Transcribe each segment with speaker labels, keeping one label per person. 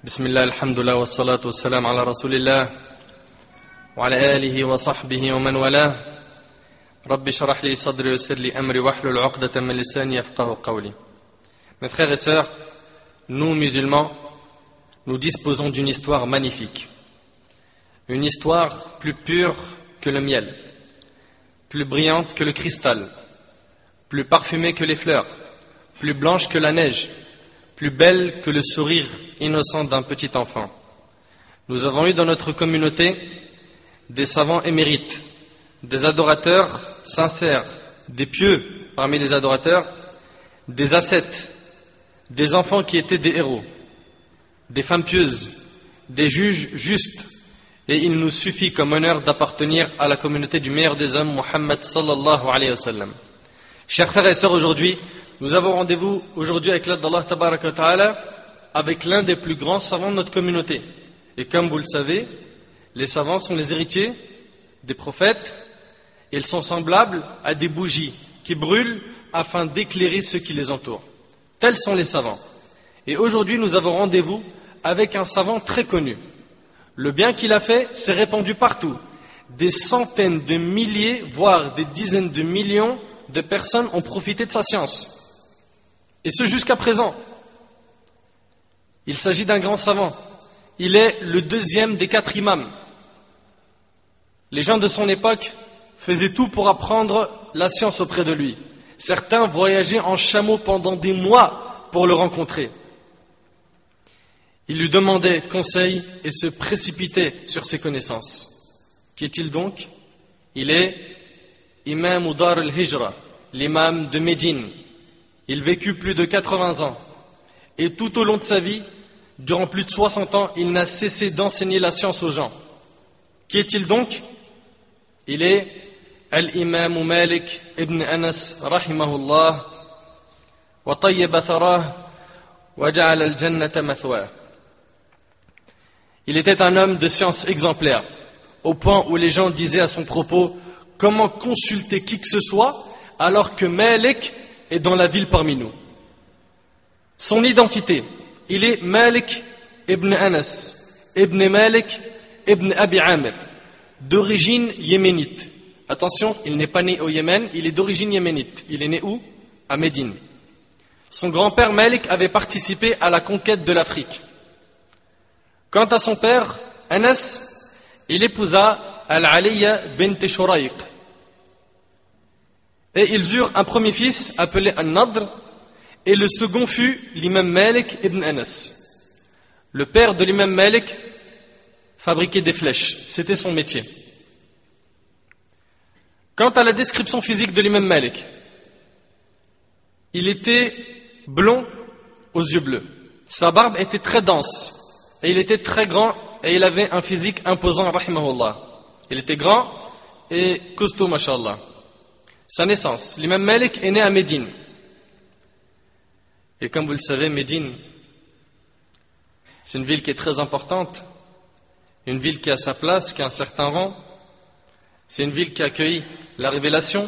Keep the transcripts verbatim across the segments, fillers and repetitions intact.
Speaker 1: بسم الله الحمد لله والصلاة والسلام على رسول الله وعلى آله وصحبه ومن والاه رب اشرح لي صدري ويسر لي أمري واحلل عقدة من لساني يفقهوا قولي. Mes frères et sœurs, nous musulmans, nous disposons d'une histoire magnifique, une histoire plus pure que le miel, plus brillante que le cristal, plus parfumée que les fleurs, plus blanche que la neige, plus belle que le sourire innocent d'un petit enfant. Nous avons eu dans notre communauté des savants émérites, des adorateurs sincères, des pieux parmi les adorateurs, des ascètes, des enfants qui étaient des héros, des femmes pieuses, des juges justes, et il nous suffit comme honneur d'appartenir à la communauté du meilleur des hommes, Muhammad sallallahu alayhi wa sallam. Chers frères et sœurs, aujourd'hui, nous avons rendez-vous aujourd'hui avec l'aide d'Allah tabaraka wa ta'ala avec l'un des plus grands savants de notre communauté. Et comme vous le savez, les savants sont les héritiers des prophètes. Ils sont semblables à des bougies qui brûlent afin d'éclairer ceux qui les entourent. Tels sont les savants. Et aujourd'hui, nous avons rendez-vous avec un savant très connu. Le bien qu'il a fait s'est répandu partout. Des centaines de milliers, voire des dizaines de millions de personnes ont profité de sa science. Et ce jusqu'à présent. Il s'agit d'un grand savant. Il est le deuxième des quatre imams. Les gens de son époque faisaient tout pour apprendre la science auprès de lui. Certains voyageaient en chameau pendant des mois pour le rencontrer. Ils lui demandaient conseil et se précipitaient sur ses connaissances. Qui est-il donc? Il est Imam Dar al-Hijra, l'imam de Médine. Il vécut plus de quatre-vingts ans. Et tout au long de sa vie, durant plus de soixante ans, il n'a cessé d'enseigner la science aux gens. Qui est-il donc? Il est Al-Imam Malik ibn Anas rahimahullah wa tayyaba tharah wa ja'ala al-jannata mathwa. Il était un homme de science exemplaire, au point où les gens disaient à son propos: comment consulter qui que ce soit alors que Malik est dans la ville parmi nous? Son identité, il est Malik ibn Anas, ibn Malik ibn Abi Amir, d'origine yéménite. Attention, il n'est pas né au Yémen, il est d'origine yéménite. Il est né où? À Médine. Son grand-père Malik avait participé à la conquête de l'Afrique. Quant à son père, Anas, il épousa Al-Aliya bint Shurayq. Et ils eurent un premier fils appelé An-Nadr, et le second fut l'imam Malik ibn Anas. Le père de l'imam Malik fabriquait des flèches, c'était son métier. Quant à la description physique de l'imam Malik, il était blond aux yeux bleus. Sa barbe était très dense, et il était très grand, et il avait un physique imposant, rahimahullah. Il était grand et costaud, mashallah. Sa naissance, l'imam Malik est né à Médine. Et comme vous le savez, Médine, c'est une ville qui est très importante, une ville qui a sa place, qui a un certain rang. C'est une ville qui a accueilli la révélation.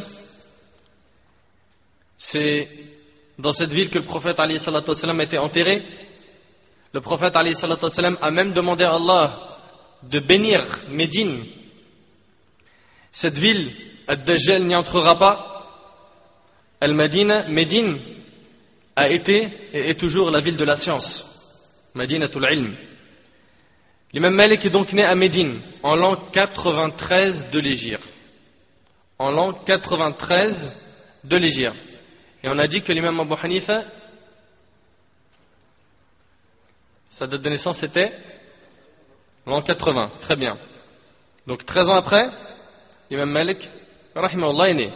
Speaker 1: C'est dans cette ville que le prophète alayhi salatu wassalam a été enterré. Le prophète alayhi salatu wassalam a même demandé à Allah de bénir Médine. Cette ville, Ad-Dajjal n'y entrera pas. Al-Madina, Médine, a été et est toujours la ville de la science. Madinatul Ilm. L'imam Malik est donc né à Médine en l'an quatre-vingt-treize de l'Hégire. En l'an quatre-vingt-treize de l'Hégire. Et on a dit que l'imam Abu Hanifa, sa date de naissance était l'an quatre-vingts. Très bien. Donc treize ans après, l'imam Malik, rahimahullah, est né.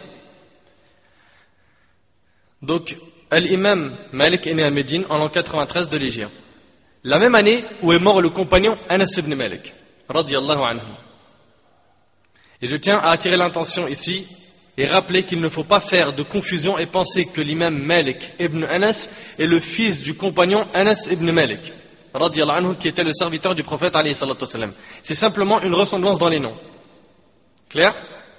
Speaker 1: Donc, Al-Imam Malik est né à Médine en l'an quatre-vingt-treize de l'Hégire. La même année où est mort le compagnon Anas ibn Malik, radiyallahu anhu. Et je tiens à attirer l'attention ici et rappeler qu'il ne faut pas faire de confusion et penser que l'imam Malik ibn Anas est le fils du compagnon Anas ibn Malik, radiyallahu anhu, qui était le serviteur du prophète alayhi salatu wassalam. C'est simplement une ressemblance dans les noms. Clair?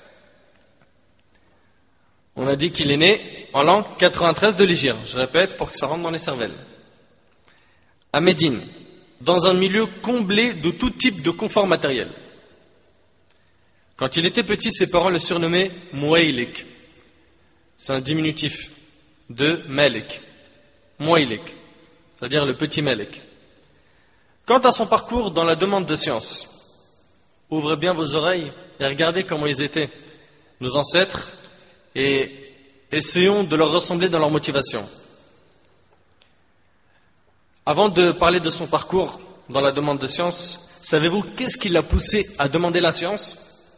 Speaker 1: On a dit qu'il est né en l'an quatre-vingt-treize de l'Hégire. Je répète pour que ça rentre dans les cervelles. À Médine. dans un milieu comblé de tout type de confort matériel. Quand il était petit, ses parents le surnommaient Mouaylik. C'est un diminutif de Malik. Mouaylik, c'est-à-dire le petit Malik. Quant à son parcours dans la demande de science, ouvrez bien vos oreilles et regardez comment ils étaient, nos ancêtres, et essayons de leur ressembler dans leur motivation. Avant de parler de son parcours dans la demande de science, savez-vous qu'est-ce qui l'a poussé à demander la science?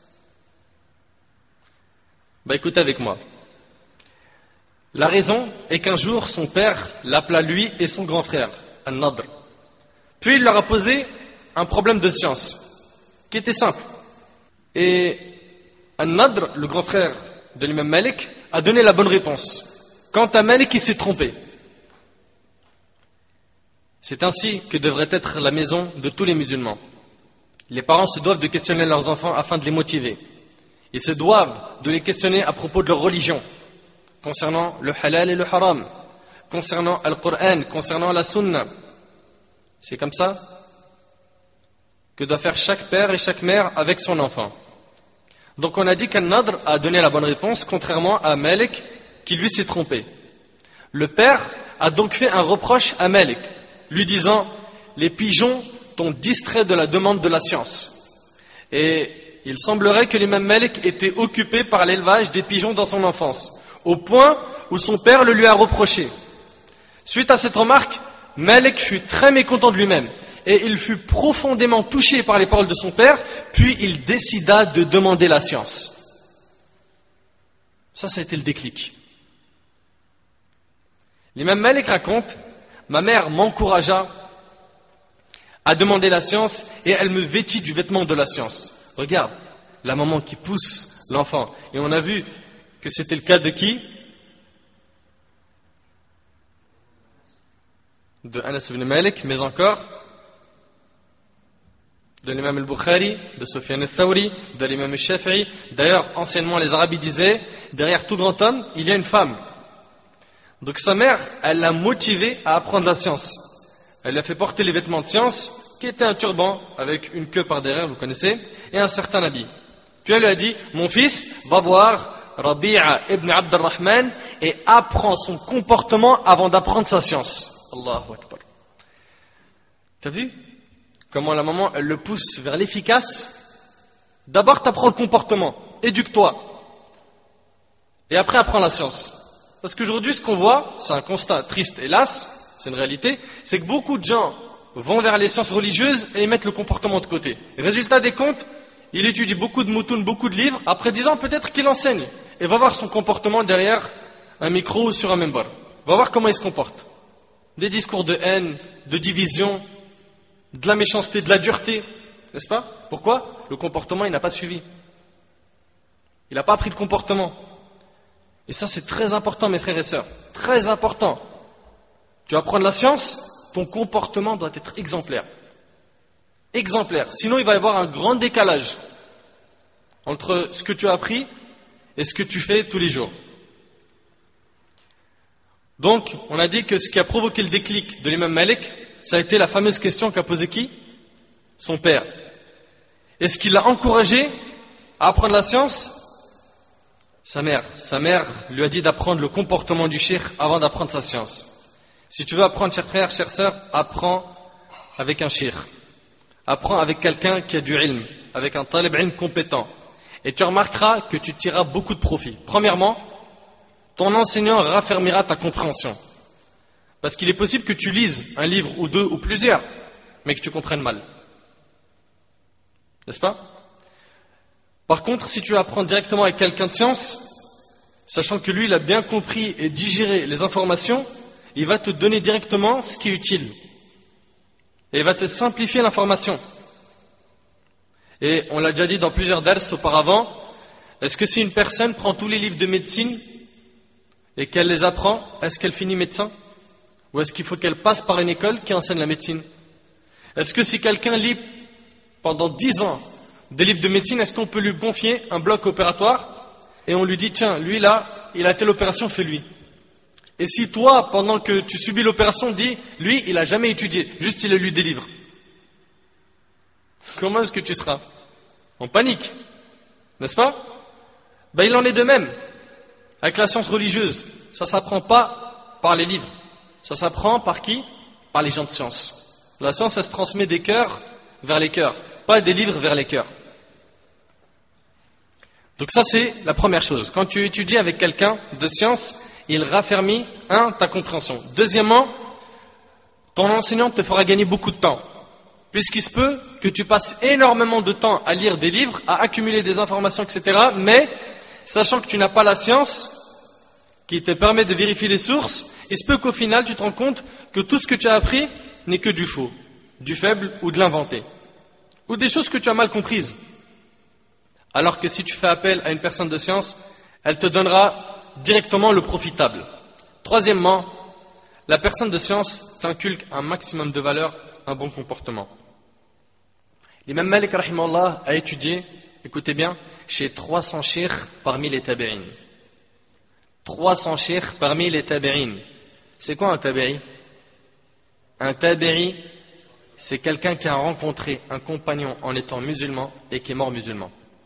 Speaker 1: Bah écoutez avec moi. La raison est qu'un jour, son père l'appela lui et son grand frère, An-Nadr. Puis il leur a posé un problème de science, qui était simple. Et An-Nadr, le grand frère de l'imam Malik, a donné la bonne réponse. Quant à Malik, il s'est trompé. C'est ainsi que devrait être la maison de tous les musulmans. Les parents se doivent de questionner leurs enfants afin de les motiver. Ils se doivent de les questionner à propos de leur religion, concernant le halal et le haram, concernant le Coran, concernant la sunna. C'est comme ça que doit faire chaque père et chaque mère avec son enfant. Donc on a dit qu'An-Nadr a donné la bonne réponse, contrairement à Malik qui lui s'est trompé. Le père a donc fait un reproche à Malik, lui disant « Les pigeons t'ont distrait de la demande de la science ». Et il semblerait que l'imam Malik était occupé par l'élevage des pigeons dans son enfance, au point où son père le lui a reproché. Suite à cette remarque, Malik fut très mécontent de lui-même et il fut profondément touché par les paroles de son père, puis il décida de demander la science. Ça, ça a été le déclic. L'imam Malik raconte « Ma mère m'encouragea à demander la science et elle me vêtit du vêtement de la science. » Regarde, la maman qui pousse l'enfant. Et on a vu que c'était le cas de qui? De Anas ibn Malik, mais encore de l'imam al-Bukhari, de Sufyan al-Thawri, de l'imam al-Shafi'i. D'ailleurs, anciennement, les Arabes disaient, derrière tout grand homme, il y a une femme. Donc sa mère, elle l'a motivé à apprendre la science. Elle lui a fait porter les vêtements de science, qui était un turban avec une queue par derrière, vous connaissez, et un certain habit. Puis elle lui a dit, mon fils, va voir Rabi'a ibn Abd al-Rahman et apprends son comportement avant d'apprendre sa science. Allahu Akbar. T'as vu comment la maman, elle le pousse vers l'efficace? D'abord, t'apprends le comportement, éduque-toi. Et après, apprends la science. Parce qu'aujourd'hui, ce qu'on voit, c'est un constat triste, hélas, c'est une réalité, c'est que beaucoup de gens vont vers les sciences religieuses et ils mettent le comportement de côté. Résultat des comptes, il étudie beaucoup de moutounes, beaucoup de livres, après dix ans, peut-être qu'il enseigne. Et va voir son comportement derrière un micro ou sur un membre. Va voir comment il se comporte. Des discours de haine, de division, de la méchanceté, de la dureté, n'est-ce pas? Pourquoi? Le comportement, il n'a pas suivi. Il n'a pas appris de comportement. Et ça, c'est très important, mes frères et sœurs. Très important. Tu vas prendre la science, ton comportement doit être exemplaire. Exemplaire. Sinon, il va y avoir un grand décalage entre ce que tu as appris et ce que tu fais tous les jours. Donc, on a dit que ce qui a provoqué le déclic de l'imam Malik, ça a été la fameuse question qu'a posée qui? Son père. Est-ce qu'il l'a encouragé à apprendre la science? Sa mère. Sa mère lui a dit d'apprendre le comportement du cheikh avant d'apprendre sa science. Si tu veux apprendre, cher frère, chère sœur, apprends avec un cheikh. Apprends avec quelqu'un qui a du ilm, avec un talib ilm compétent. Et tu remarqueras que tu tireras beaucoup de profit. Premièrement, ton enseignant raffermira ta compréhension. Parce qu'il est possible que tu lises un livre ou deux ou plusieurs, mais que tu comprennes mal. N'est-ce pas? Par contre, si tu apprends directement avec quelqu'un de science, sachant que lui, il a bien compris et digéré les informations, il va te donner directement ce qui est utile. Et il va te simplifier l'information. Et on l'a déjà dit dans plusieurs dars auparavant, est-ce que si une personne prend tous les livres de médecine et qu'elle les apprend, est-ce qu'elle finit médecin? Ou est-ce qu'il faut qu'elle passe par une école qui enseigne la médecine? Est-ce que si quelqu'un lit pendant dix ans des livres de médecine, est-ce qu'on peut lui confier un bloc opératoire et on lui dit, tiens, lui là, il a telle opération, fais-lui. Et si toi, pendant que tu subis l'opération, dis, lui, il n'a jamais étudié, juste il a lu des livres. comment est-ce que tu seras? En panique, n'est-ce pas? Ben, il en est de même avec la science religieuse. Ça ne s'apprend pas par les livres. Ça s'apprend par qui? Par les gens de science. La science, elle se transmet des cœurs vers les cœurs, pas des livres vers les cœurs. Donc ça, c'est la première chose. Quand tu étudies avec quelqu'un de science, il raffermit, un, ta compréhension. Deuxièmement, ton enseignant te fera gagner beaucoup de temps. Puisqu'il se peut que tu passes énormément de temps à lire des livres, à accumuler des informations, et cetera. Mais, sachant que tu n'as pas la science qui te permet de vérifier les sources, il se peut qu'au final, tu te rends compte que tout ce que tu as appris n'est que du faux, du faible ou de l'inventé. Ou des choses que tu as mal comprises. Alors que si tu fais appel à une personne de science, elle te donnera directement le profitable. Troisièmement, la personne de science t'inculque un maximum de valeurs, un bon comportement. L'imam Malik rahimahullah a étudié, écoutez bien, chez trois cents cheikhs parmi les tabi'in. trois cents cheikhs parmi les tabi'in. C'est quoi un tabi'i? Un tabi'i, c'est quelqu'un qui a rencontré un compagnon en étant musulman et qui est mort musulman.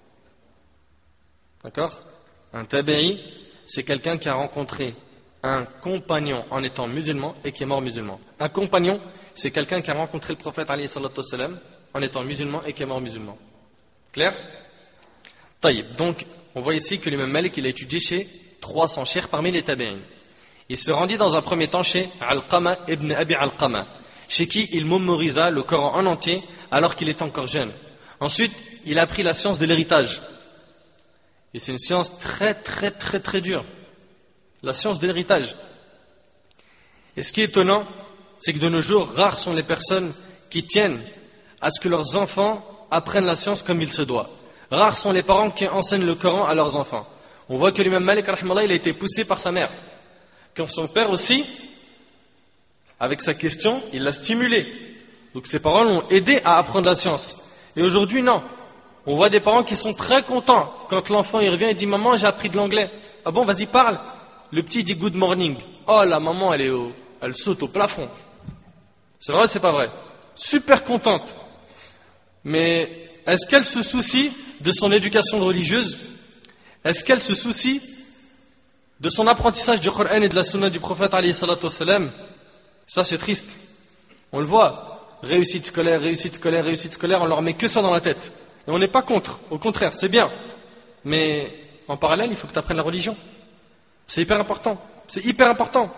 Speaker 1: D'accord? Un tabi'i, c'est quelqu'un qui a rencontré un compagnon en étant musulman et qui est mort musulman. Un compagnon, c'est quelqu'un qui a rencontré le prophète alayhi salatu wassalam en étant musulman et qui est mort musulman. Clair? Taïb. Donc, on voit ici que l'imam Malik, il a étudié chez trois cents cheikhs parmi les tabi'in. Il se rendit dans un premier temps chez Alqama ibn Abi Alqama, chez qui il mémorisa le Coran en entier alors qu'il était encore jeune. Ensuite, il a appris la science de l'héritage. Et c'est une science très très très très dure. La science de l'héritage. Et ce qui est étonnant, c'est que de nos jours, rares sont les personnes qui tiennent à ce que leurs enfants apprennent la science comme il se doit. Rares sont les parents qui enseignent le Coran à leurs enfants. On voit que l'imam Malik, rahimahullah, il a été poussé par sa mère. Quand son père aussi, avec sa question, il l'a stimulé. Donc ses parents l'ont aidé à apprendre la science. Et aujourd'hui, non. On voit des parents qui sont très contents quand l'enfant il revient et dit « Maman, j'ai appris de l'anglais. » Ah bon, vas-y, parle. Le petit dit « Good morning. » Oh, la maman, elle, est au, elle saute au plafond. C'est vrai, c'est pas vrai. Super contente. Mais est-ce qu'elle se soucie de son éducation religieuse? Est-ce qu'elle se soucie de son apprentissage du Coran et de la sunna du prophète alayhi salatu wassalam? Ça, c'est triste. On le voit. Réussite scolaire, réussite scolaire, réussite scolaire, on leur met que ça dans la tête. Et on n'est pas contre. Au contraire, c'est bien. Mais en parallèle, il faut que tu apprennes la religion. C'est hyper important. C'est hyper important.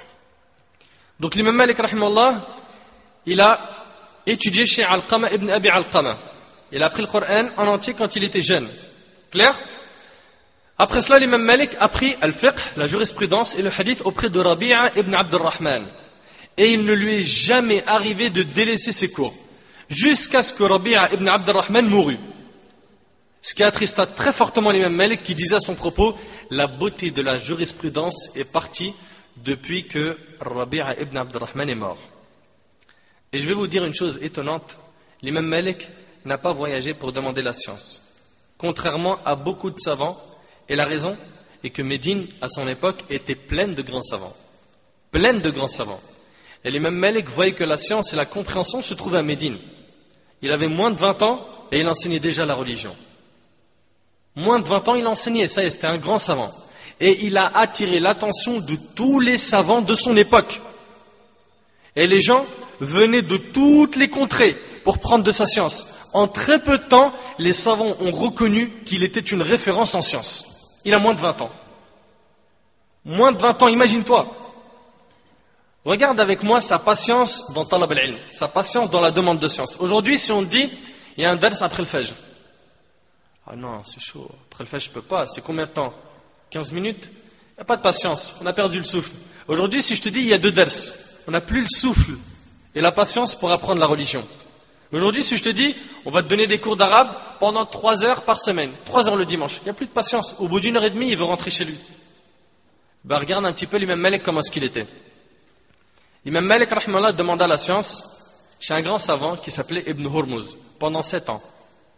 Speaker 1: Donc l'imam Malik, rahimahullah, il a étudié chez Alqama ibn Abi Alqama. Il a appris le Coran en entier quand il était jeune. Clair? Après cela, l'imam Malik a appris al-fiqh, la jurisprudence et le hadith auprès de Rabi'a ibn Abdurrahman. Et il ne lui est jamais arrivé de délaisser ses cours. Jusqu'à ce que Rabi'a ibn Abdurrahman mourut. Ce qui attrista très fortement l'imam Malik qui disait à son propos, la beauté de la jurisprudence est partie depuis que Rabi'a ibn Abdurrahman est mort. Et je vais vous dire une chose étonnante, l'imam Malik n'a pas voyagé pour demander la science. Contrairement à beaucoup de savants, et la raison est que Médine, à son époque, était pleine de grands savants. Pleine de grands savants. Et l'imam Malik voyait que la science et la compréhension se trouvaient à Médine. Il avait moins de vingt ans et il enseignait déjà la religion. Moins de vingt ans, il enseignait, ça y est, c'était un grand savant. Et il a attiré l'attention de tous les savants de son époque. Et les gens venaient de toutes les contrées pour prendre de sa science. En très peu de temps, les savants ont reconnu qu'il était une référence en science. Il a moins de vingt ans. Moins de vingt ans, imagine-toi. Regarde avec moi sa patience dans talab al-ilm, sa patience dans la demande de science. Aujourd'hui, si on dit, il y a un dars après le fajr. Ah non, c'est chaud. Après le fajr, je peux pas. C'est combien de temps? quinze minutes? Il n'y a pas de patience. On a perdu le souffle. Aujourd'hui, si je te dis, il y a deux dars, on n'a plus le souffle et la patience pour apprendre la religion. Aujourd'hui, si je te dis, on va te donner des cours d'arabe pendant trois heures par semaine, trois heures le dimanche, il n'y a plus de patience. Au bout d'une heure et demie, il veut rentrer chez lui. Ben, regarde un petit peu l'imam Malik comment est-ce qu'il était. L'imam Malik, rahimahullah, demanda la science chez un grand savant qui s'appelait Ibn Hurmuz pendant sept ans.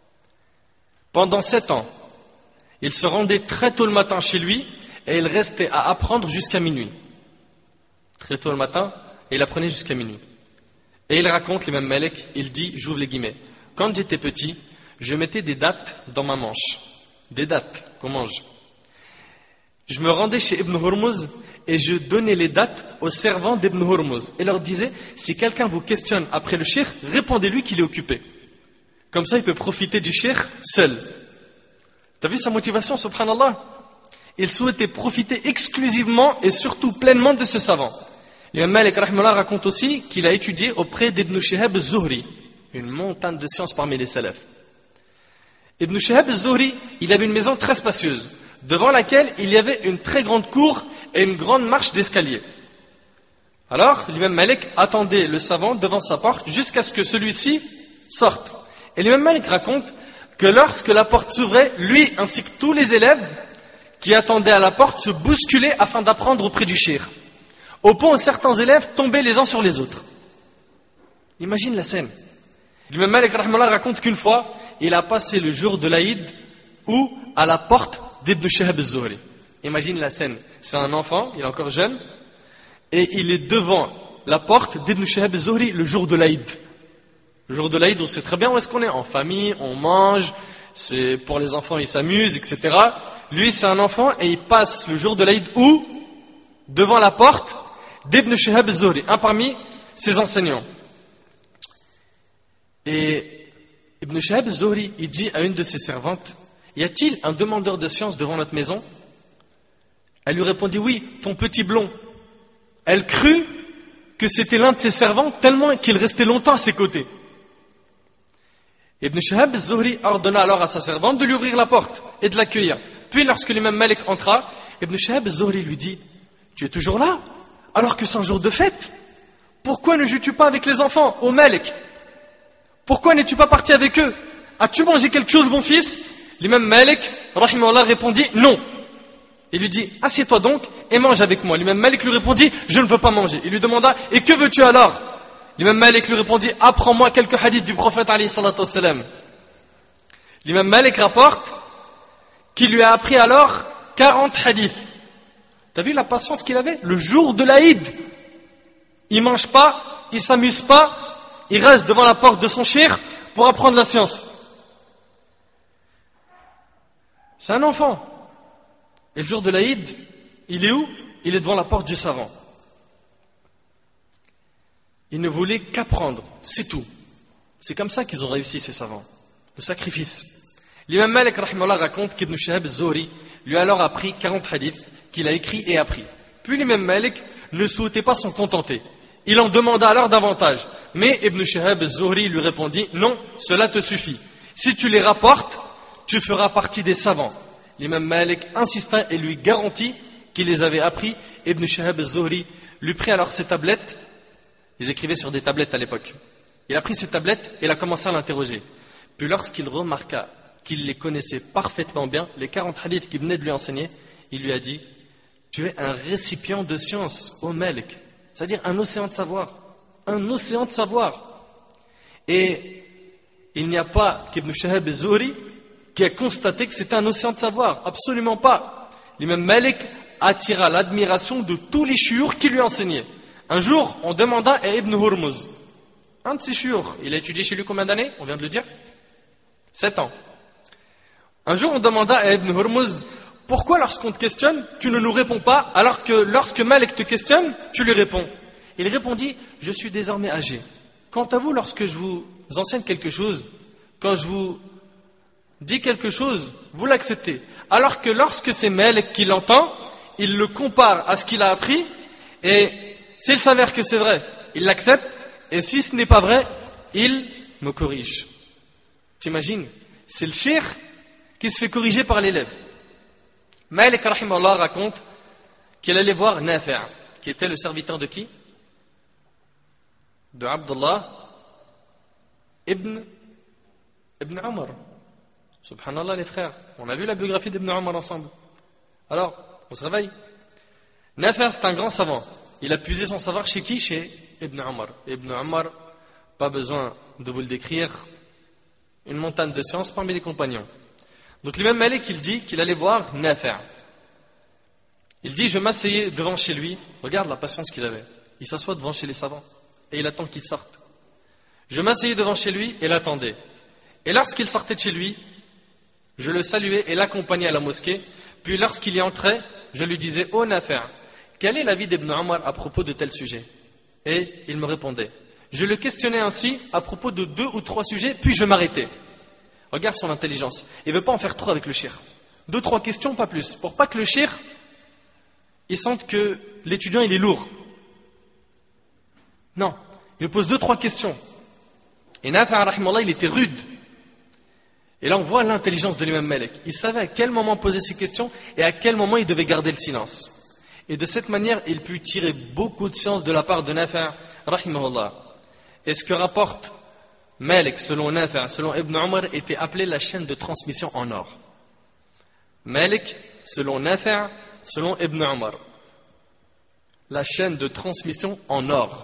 Speaker 1: Pendant sept ans, il se rendait très tôt le matin chez lui et il restait à apprendre jusqu'à minuit. Très tôt le matin, et il apprenait jusqu'à minuit. Et il raconte, l'imam Malik, il dit, j'ouvre les guillemets, quand j'étais petit, je mettais des dattes dans ma manche. Des dattes qu'on mange. Je me rendais chez Ibn Hurmuz et je donnais les dates aux servants d'Ibn Hurmuz. Et leur disais, si quelqu'un vous questionne après le cheikh, répondez-lui qu'il est occupé. Comme ça, il peut profiter du cheikh seul. T'as vu sa motivation, subhanallah? Il souhaitait profiter exclusivement et surtout pleinement de ce savant. L'imam Malik rahimahullah raconte aussi qu'il a étudié auprès d'Ibn Shihab az-Zuhri, une montagne de science parmi les salafs. Ibn Shihab az-Zuhri, il avait une maison très spacieuse, devant laquelle il y avait une très grande cour et une grande marche d'escalier. Alors, l'imam Malik attendait le savant devant sa porte jusqu'à ce que celui-ci sorte. Et l'imam Malik raconte que lorsque la porte s'ouvrait, lui ainsi que tous les élèves qui attendaient à la porte se bousculaient afin d'apprendre auprès du cheikh, au point où certains élèves tombaient les uns sur les autres. Imagine la scène. L'imam Malik rahimahullah raconte qu'une fois, il a passé le jour de l'Aïd ou à la porte d'Ibn Shihab az-Zuhri. Imagine la scène. C'est un enfant, il est encore jeune, et il est devant la porte d'Ibn Shihab az-Zuhri le jour de l'Aïd. Le jour de l'Aïd, on sait très bien où est-ce qu'on est. En famille, on mange, c'est pour les enfants, ils s'amusent, et cetera. Lui, c'est un enfant et il passe le jour de l'Aïd où? Devant la porte d'Ibn Shihab az-Zuhri, un parmi ses enseignants. Et Ibn Shihab az-Zuhri, il dit à une de ses servantes, y a-t-il un demandeur de science devant notre maison? Elle lui répondit, oui, ton petit blond. Elle crut que c'était l'un de ses servants tellement qu'il restait longtemps à ses côtés. Ibn Shihab az-Zuhri ordonna alors à sa servante de lui ouvrir la porte et de l'accueillir. Puis lorsque l'imam Malik entra, Ibn Shihab az-Zuhri lui dit, tu es toujours là alors que c'est un jour de fête? Pourquoi ne joues-tu pas avec les enfants au Malik? Pourquoi n'es-tu pas parti avec eux? As-tu mangé quelque chose, mon fils? L'imam Malik rahimahullah répondit, non. Il lui dit, assieds-toi donc et mange avec moi. L'imam Malik lui répondit, je ne veux pas manger. Il lui demanda, et que veux-tu alors? L'imam Malik lui répondit, apprends-moi quelques hadiths du prophète alayhi salatu wassalam. L'imam Malik rapporte qu'il lui a appris alors quarante hadiths. T'as vu la patience qu'il avait? Le jour de l'Aïd, il mange pas, il s'amuse pas, il reste devant la porte de son cheikh pour apprendre la science. C'est un enfant. Et le jour de l'Aïd, il est où? Il est devant la porte du savant. Il ne voulait qu'apprendre, c'est tout. C'est comme ça qu'ils ont réussi, ces savants. Le sacrifice. L'imam Malik rahimahullah raconte qu'Ibn Shihab az-Zuhri lui a alors appris quarante hadiths qu'il a écrits et appris. Puis l'imam Malik ne souhaitait pas s'en contenter. Il en demanda alors davantage. Mais Ibn Shihab az-Zuhri lui répondit, non, cela te suffit. Si tu les rapportes, tu feras partie des savants. L'imam Malik insista et lui garantit qu'il les avait appris. Ibn Shihab az-Zuhri lui prit alors ses tablettes. Ils écrivaient sur des tablettes à l'époque. Il a pris ses tablettes et il a commencé à l'interroger. Puis lorsqu'il remarqua qu'il les connaissait parfaitement bien, les quarante hadiths qu'il venait de lui enseigner, il lui a dit, tu es un récipient de science, ô Malik. C'est-à-dire un océan de savoir. Un océan de savoir. Et il n'y a pas qu'Ibn Shihab az-Zuhri qui a constaté que c'était un océan de savoir. Absolument pas. L'imam Malik attira l'admiration de tous les chiours qui lui enseignaient. Un jour, on demanda à Ibn Hurmuz, un de ses chiours, il a étudié chez lui combien d'années? On vient de le dire. Sept ans. Un jour, on demanda à Ibn Hurmuz, pourquoi lorsqu'on te questionne, tu ne nous réponds pas, alors que lorsque Malik te questionne, tu lui réponds? Il répondit, je suis désormais âgé. Quant à vous, lorsque je vous enseigne quelque chose, quand je vous dis quelque chose, vous l'acceptez. Alors que lorsque c'est Malik qui l'entend, il le compare à ce qu'il a appris, et s'il s'avère que c'est vrai, il l'accepte, et si ce n'est pas vrai, il me corrige. T'imagines? C'est le cheikh qui se fait corriger par l'élève. Malik rahimahullah raconte qu'il allait voir Nafi', qui était le serviteur de qui? De Abdullah ibn, ibn Umar. Subhanallah les frères, on a vu la biographie d'Ibn Umar ensemble. Alors, on se réveille. Nafi' c'est un grand savant. Il a puisé son savoir chez qui? Chez Ibn Umar. Ibn Umar, pas besoin de vous le décrire, une montagne de science parmi les compagnons. Donc l'imam Malik, il dit qu'il allait voir Nafi'. Il dit, je m'asseyais devant chez lui, regarde la patience qu'il avait. Il s'assoit devant chez les savants et il attend qu'ils sortent. Je m'asseyais devant chez lui et l'attendais. Et lorsqu'il sortait de chez lui, je le saluais et l'accompagnais à la mosquée. Puis lorsqu'il y entrait, je lui disais « Oh Nafi', quel est l'avis d'Ibn Omar à propos de tel sujet ?» Et il me répondait. Je le questionnais ainsi à propos de deux ou trois sujets, puis je m'arrêtais. Regarde son intelligence. Il ne veut pas en faire trop avec le shir. Deux, trois questions, pas plus. Pour pas que le shir, il sente que l'étudiant, il est lourd. Non. Il lui pose deux, trois questions. Et Nafi', rahimallah, il était rude. Et là, on voit l'intelligence de l'imam Malik. Il savait à quel moment poser ses questions et à quel moment il devait garder le silence. Et de cette manière, il put tirer beaucoup de science de la part de Nafi', rahimahullah. Et ce que rapporte Malik, selon Nafi', selon Ibn Omar, était appelé la chaîne de transmission en or. Malik, selon Nafi', selon Ibn Omar. La chaîne de transmission en or.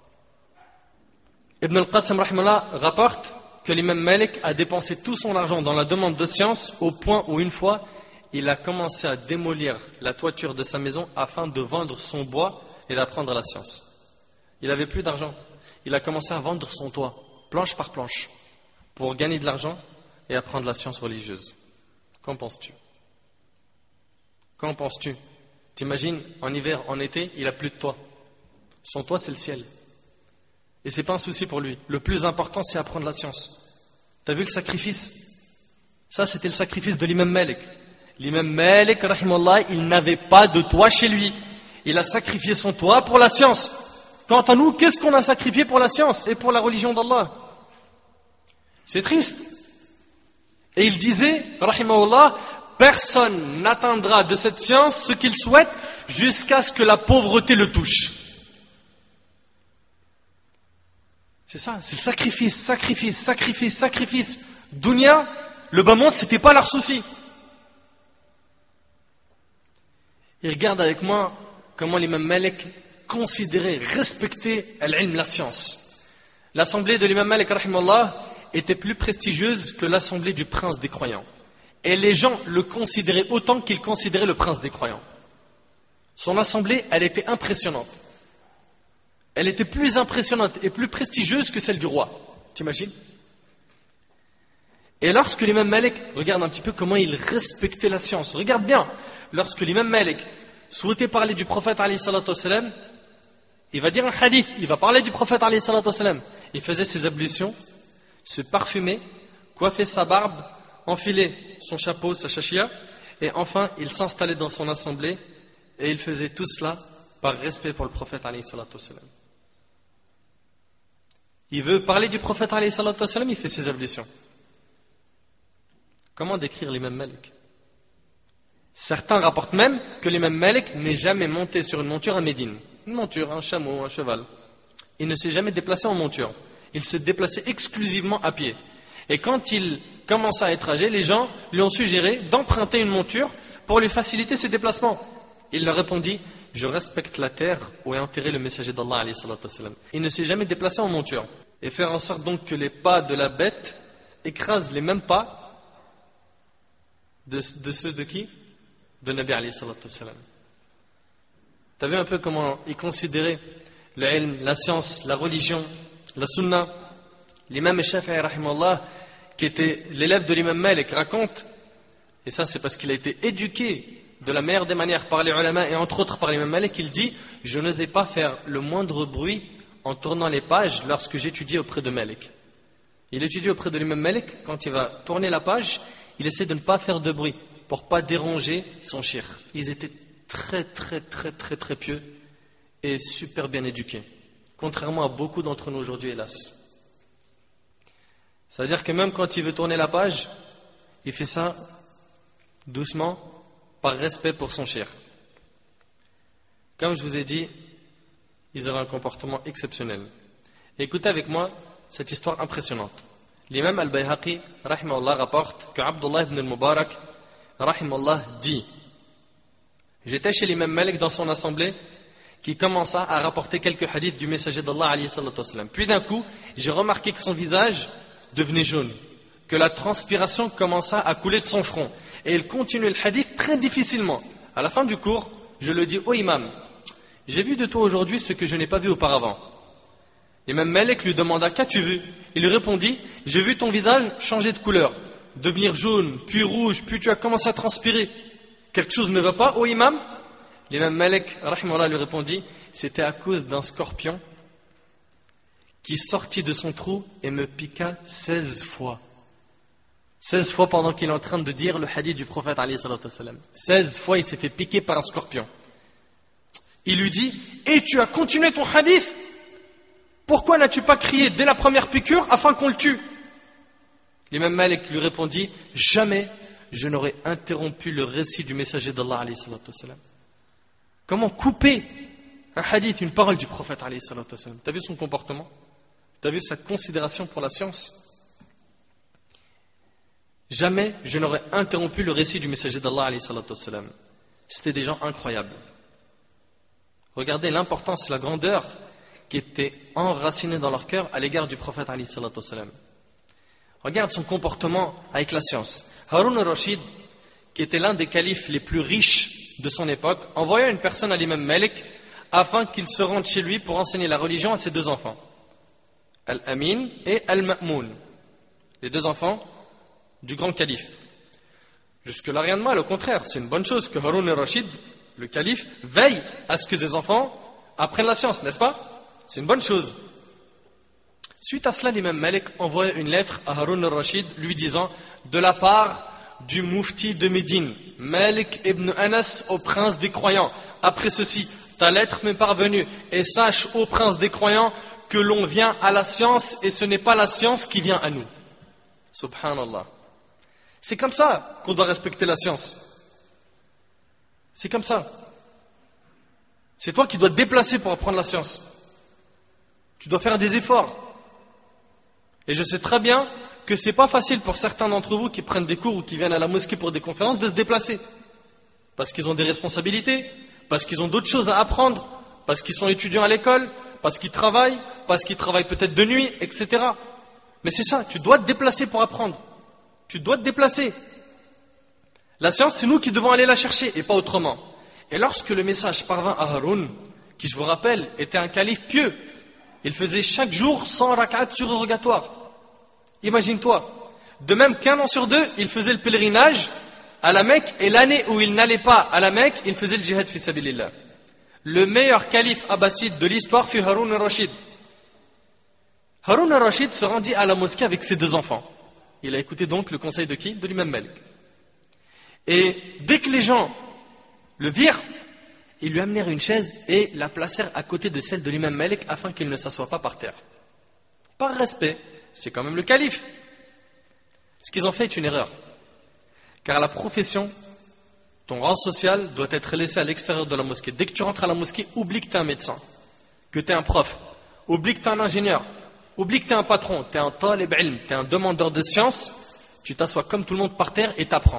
Speaker 1: Ibn al-Qasim, rahimahullah, rapporte que l'imam Malik a dépensé tout son argent dans la demande de science au point où une fois il a commencé à démolir la toiture de sa maison afin de vendre son bois et d'apprendre la science. Il n'avait plus d'argent. Il a commencé à vendre son toit, planche par planche, pour gagner de l'argent et apprendre la science religieuse. Qu'en penses-tu? Qu'en penses-tu? T'imagines, en hiver, en été, il n'a plus de toit. Son toit, c'est le ciel. Et ce n'est pas un souci pour lui. Le plus important, c'est apprendre la science. Tu as vu le sacrifice? Ça, c'était le sacrifice de l'imam Malik. L'imam Malik, rahimahullah, il n'avait pas de toit chez lui. Il a sacrifié son toit pour la science. Quant à nous, qu'est-ce qu'on a sacrifié pour la science et pour la religion d'Allah? C'est triste. Et il disait, rahimahullah, personne n'atteindra de cette science ce qu'il souhaite jusqu'à ce que la pauvreté le touche. C'est ça, c'est le sacrifice, sacrifice, sacrifice, sacrifice. Dunya, le bas monde, c'était pas leur souci. Et regarde avec moi comment l'imam Malik considérait, respectait al-ilm, la science. L'assemblée de l'imam Malik, rahimahullah, était plus prestigieuse que l'assemblée du prince des croyants. Et les gens le considéraient autant qu'ils considéraient le prince des croyants. Son assemblée, elle était impressionnante. Elle était plus impressionnante et plus prestigieuse que celle du roi. T'imagines? Et lorsque l'imam Malik, regarde un petit peu comment il respectait la science. Regarde bien, lorsque l'imam Malik souhaitait parler du prophète alayhi salatu wassalam, il va dire un hadith, il va parler du prophète alayhi salatu wassalam. Il faisait ses ablutions, se parfumait, coiffait sa barbe, enfilait son chapeau, sa shashia, et enfin il s'installait dans son assemblée et il faisait tout cela par respect pour le prophète alayhi salatu wassalam. Il veut parler du prophète alayhi salatu wassalam, il fait ses ablutions. Comment décrire l'imam Malik? Certains rapportent même que l'imam Malik n'est jamais monté sur une monture à Médine. Une monture, un chameau, un cheval. Il ne s'est jamais déplacé en monture. Il se déplaçait exclusivement à pied. Et quand il commença à être âgé, les gens lui ont suggéré d'emprunter une monture pour lui faciliter ses déplacements. Il leur répondit, je respecte la terre où est enterré le messager d'Allah alayhi salatu wassalam. Il ne s'est jamais déplacé en monture. Et faire en sorte donc que les pas de la bête écrasent les mêmes pas de, de ceux de qui? De Nabi alayhi salatu wassalam. Tu as vu un peu comment il considérait le ilm, la science, la religion, la sunna. L'imam Shafi'i rahimahullah, qui était l'élève de l'imam Malik, raconte, et ça c'est parce qu'il a été éduqué de la meilleure des manières par les ulama et entre autres par l'imam Malik, il dit, je n'osais pas faire le moindre bruit en tournant les pages lorsque j'étudiais auprès de Malik. Il étudie auprès de l'imam Malik, quand il va tourner la page, il essaie de ne pas faire de bruit pour ne pas déranger son cheikh. Ils étaient très très très très très pieux et super bien éduqués, contrairement à beaucoup d'entre nous aujourd'hui, hélas. C'est-à-dire que même quand il veut tourner la page, il fait ça doucement, par respect pour son cheikh. Comme je vous ai dit, ils avaient un comportement exceptionnel. Écoutez avec moi cette histoire impressionnante. L'imam al-Bayhaqi, rahimahullah, rapporte que Abdullah ibn al-Mubarak, rahimahullah, dit: j'étais chez l'imam Malik dans son assemblée, qui commença à rapporter quelques hadiths du messager d'Allah alayhi salatu wassalam. Puis d'un coup, j'ai remarqué que son visage devenait jaune, que la transpiration commença à couler de son front. Et il continuait le hadith très difficilement. À la fin du cours, je le dis: ô imam, j'ai vu de toi aujourd'hui ce que je n'ai pas vu auparavant. L'imam Malik lui demanda: qu'as-tu vu? Il lui répondit: j'ai vu ton visage changer de couleur, devenir jaune, puis rouge, puis tu as commencé à transpirer. Quelque chose ne va pas, ô imam? L'imam Malik rahimahullah lui répondit: c'était à cause d'un scorpion qui sortit de son trou et me piqua seize fois. seize fois pendant qu'il est en train de dire le hadith du prophète alayhi salatu wassalam. seize fois il s'est fait piquer par un scorpion. Il lui dit: et tu as continué ton hadith? Pourquoi n'as-tu pas crié dès la première piqûre afin qu'on le tue? L'imam Malik lui répondit: jamais je n'aurais interrompu le récit du messager d'Allah alayhi salatu wassalam. Comment couper un hadith, une parole du prophète alayhi salatu wassalam? Tu as vu son comportement? Tu as vu sa considération pour la science? Jamais je n'aurais interrompu le récit du messager d'Allah alayhi salatu wassalam. C'était des gens incroyables. Regardez l'importance, la grandeur qui était enracinée dans leur cœur à l'égard du prophète alayhi salatu wassalam. Regarde son comportement avec la science. Haroun al-Rashid, qui était l'un des califes les plus riches de son époque, envoya une personne à l'imam Malik afin qu'il se rende chez lui pour enseigner la religion à ses deux enfants, Al-Amin et Al-Ma'moun, les deux enfants du grand calife. Jusque-là, rien de mal, au contraire, c'est une bonne chose que Haroun al-Rashid, le calife, veille à ce que ses enfants apprennent la science, n'est-ce pas? C'est une bonne chose. Suite à cela, l'imam Malik envoie une lettre à Haroun al-Rashid lui disant: de la part du moufti de Médine, Malik ibn Anas, au prince des croyants, après ceci, ta lettre m'est parvenue, et sache, ô prince des croyants, que l'on vient à la science et ce n'est pas la science qui vient à nous. Subhanallah. C'est comme ça qu'on doit respecter la science. C'est comme ça. C'est toi qui dois te déplacer pour apprendre la science. Tu dois faire des efforts. Et je sais très bien que c'est pas facile pour certains d'entre vous qui prennent des cours ou qui viennent à la mosquée pour des conférences de se déplacer. Parce qu'ils ont des responsabilités, parce qu'ils ont d'autres choses à apprendre, parce qu'ils sont étudiants à l'école, parce qu'ils travaillent, parce qu'ils travaillent peut-être de nuit, et cetera. Mais c'est ça, tu dois te déplacer pour apprendre. Tu dois te déplacer. La science, c'est nous qui devons aller la chercher et pas autrement. Et lorsque le message parvint à Haroun, qui, je vous rappelle, était un calife pieux, il faisait chaque jour cent rak'at surérogatoires. Imagine-toi. De même qu'un an sur deux, il faisait le pèlerinage à la Mecque, et l'année où il n'allait pas à la Mecque, il faisait le djihad fi sabilillah. Le meilleur calife abbasside de l'histoire fut Haroun al-Rashid. Haroun al-Rashid se rendit à la mosquée avec ses deux enfants. Il a écouté donc le conseil de qui? De l'imam Malik. Et dès que les gens le virent, ils lui amenèrent une chaise et la placèrent à côté de celle de l'imam Malik afin qu'il ne s'assoie pas par terre. Par respect, c'est quand même le calife. Ce qu'ils ont fait est une erreur. Car la profession, ton rang social doit être laissé à l'extérieur de la mosquée. Dès que tu rentres à la mosquée, oublie que tu es un médecin, que tu es un prof, oublie que tu es un ingénieur, oublie que tu es un patron, tu es un talib ilm, tu es un demandeur de science, tu t'assois comme tout le monde par terre et t'apprends.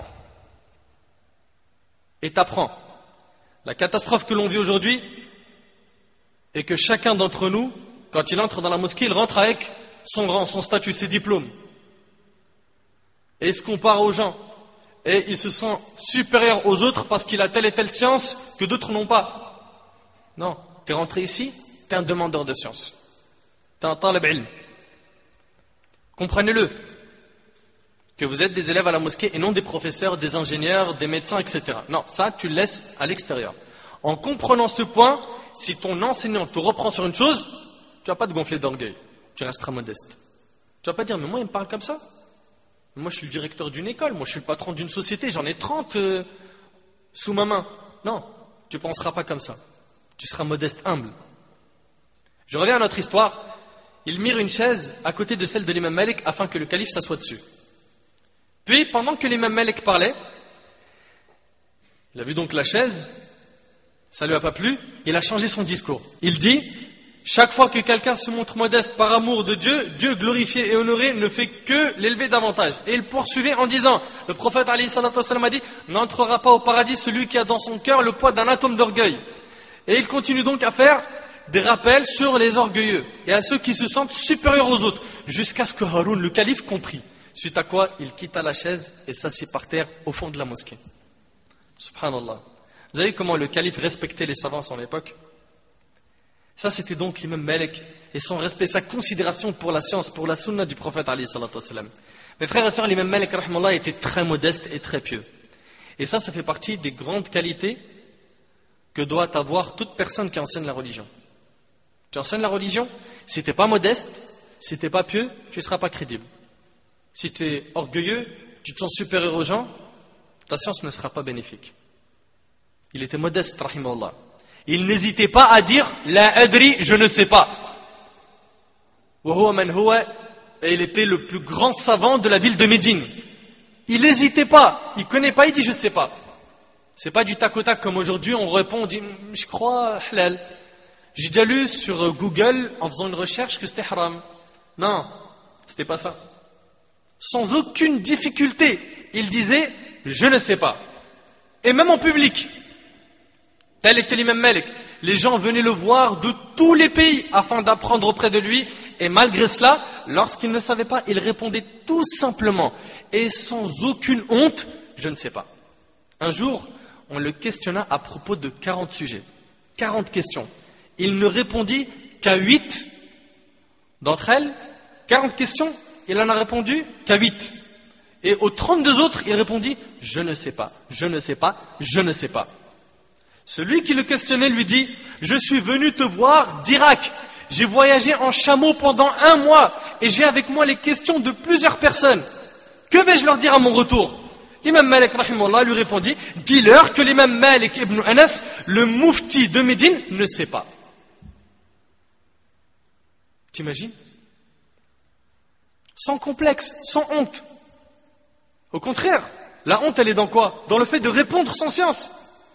Speaker 1: Et t'apprends. La catastrophe que l'on vit aujourd'hui est que chacun d'entre nous, quand il entre dans la mosquée, il rentre avec son rang, son statut, ses diplômes. Et il se compare aux gens. Et il se sent supérieur aux autres parce qu'il a telle et telle science que d'autres n'ont pas. Non, tu es rentré ici, tu es un demandeur de science. Tu es un talib ilm. Comprenez-le, que vous êtes des élèves à la mosquée et non des professeurs, des ingénieurs, des médecins, et cetera. Non, ça, tu le laisses à l'extérieur. En comprenant ce point, si ton enseignant te reprend sur une chose, tu vas pas te gonfler d'orgueil. Tu resteras modeste. Tu vas pas dire, mais moi, il me parle comme ça. Moi, je suis le directeur d'une école, moi, je suis le patron d'une société, j'en ai trente euh, sous ma main. Non, tu ne penseras pas comme ça. Tu seras modeste, humble. Je reviens à notre histoire. Ils mirent une chaise à côté de celle de l'imam Malik afin que le calife s'assoie dessus. Puis, pendant que l'imam Malik parlait, il a vu donc la chaise, ça ne lui a pas plu, il a changé son discours. Il dit: chaque fois que quelqu'un se montre modeste par amour de Dieu, Dieu glorifié et honoré ne fait que l'élever davantage. Et il poursuivait en disant, le prophète alayhi salatu wassalam a dit, n'entrera pas au paradis celui qui a dans son cœur le poids d'un atome d'orgueil. Et il continue donc à faire des rappels sur les orgueilleux et à ceux qui se sentent supérieurs aux autres, jusqu'à ce que Haroun, le calife, comprit. Suite à quoi, il quitta la chaise et s'assit par terre au fond de la mosquée. Subhanallah. Vous savez comment le calife respectait les savants à son époque? Ça, c'était donc l'imam Malik. et son respect, sa considération pour la science, pour la sunna du prophète alayhi salatu wassalam. Mes frères et sœurs, l'imam Malik rahimahullah était très modeste et très pieux. Et ça, ça fait partie des grandes qualités que doit avoir toute personne qui enseigne la religion. Tu enseignes la religion, si tu n'es pas modeste, si tu n'es pas pieux, tu ne seras pas crédible. Si tu es orgueilleux, tu te sens supérieur aux gens, ta science ne sera pas bénéfique. Il était modeste, rahimahullah. Il n'hésitait pas à dire « La adri, je ne sais pas ». Et il était le plus grand savant de la ville de Médine. Il n'hésitait pas, il ne connaît pas, il dit « Je ne sais pas ». C'est pas du tac au tac comme aujourd'hui, on répond, on dit « Je crois halal ». J'ai déjà lu sur Google, en faisant une recherche, que c'était haram. Non, c'était pas ça. Sans aucune difficulté, il disait « Je ne sais pas ». Et même en public. Tel était l'imam Malik. Les gens venaient le voir de tous les pays afin d'apprendre auprès de lui. Et malgré cela, lorsqu'il ne savait pas, il répondait tout simplement et sans aucune honte « Je ne sais pas ». Un jour, on le questionna à propos de quarante sujets. quarante questions. Il ne répondit qu'à huit d'entre elles. quarante questions, il en a répondu qu'à huit. Et aux trente-deux autres, il répondit « Je ne sais pas, je ne sais pas, je ne sais pas ». Celui qui le questionnait lui dit « Je suis venu te voir d'Irak. J'ai voyagé en chameau pendant un mois et j'ai avec moi les questions de plusieurs personnes. Que vais-je leur dire à mon retour ?» L'imam Malik rahimahullah lui répondit « Dis-leur que l'imam Malik ibn Anas, le moufti de Médine, ne sait pas. » T'imagines? Sans complexe, sans honte. Au contraire, la honte elle est dans quoi? Dans le fait de répondre sans science.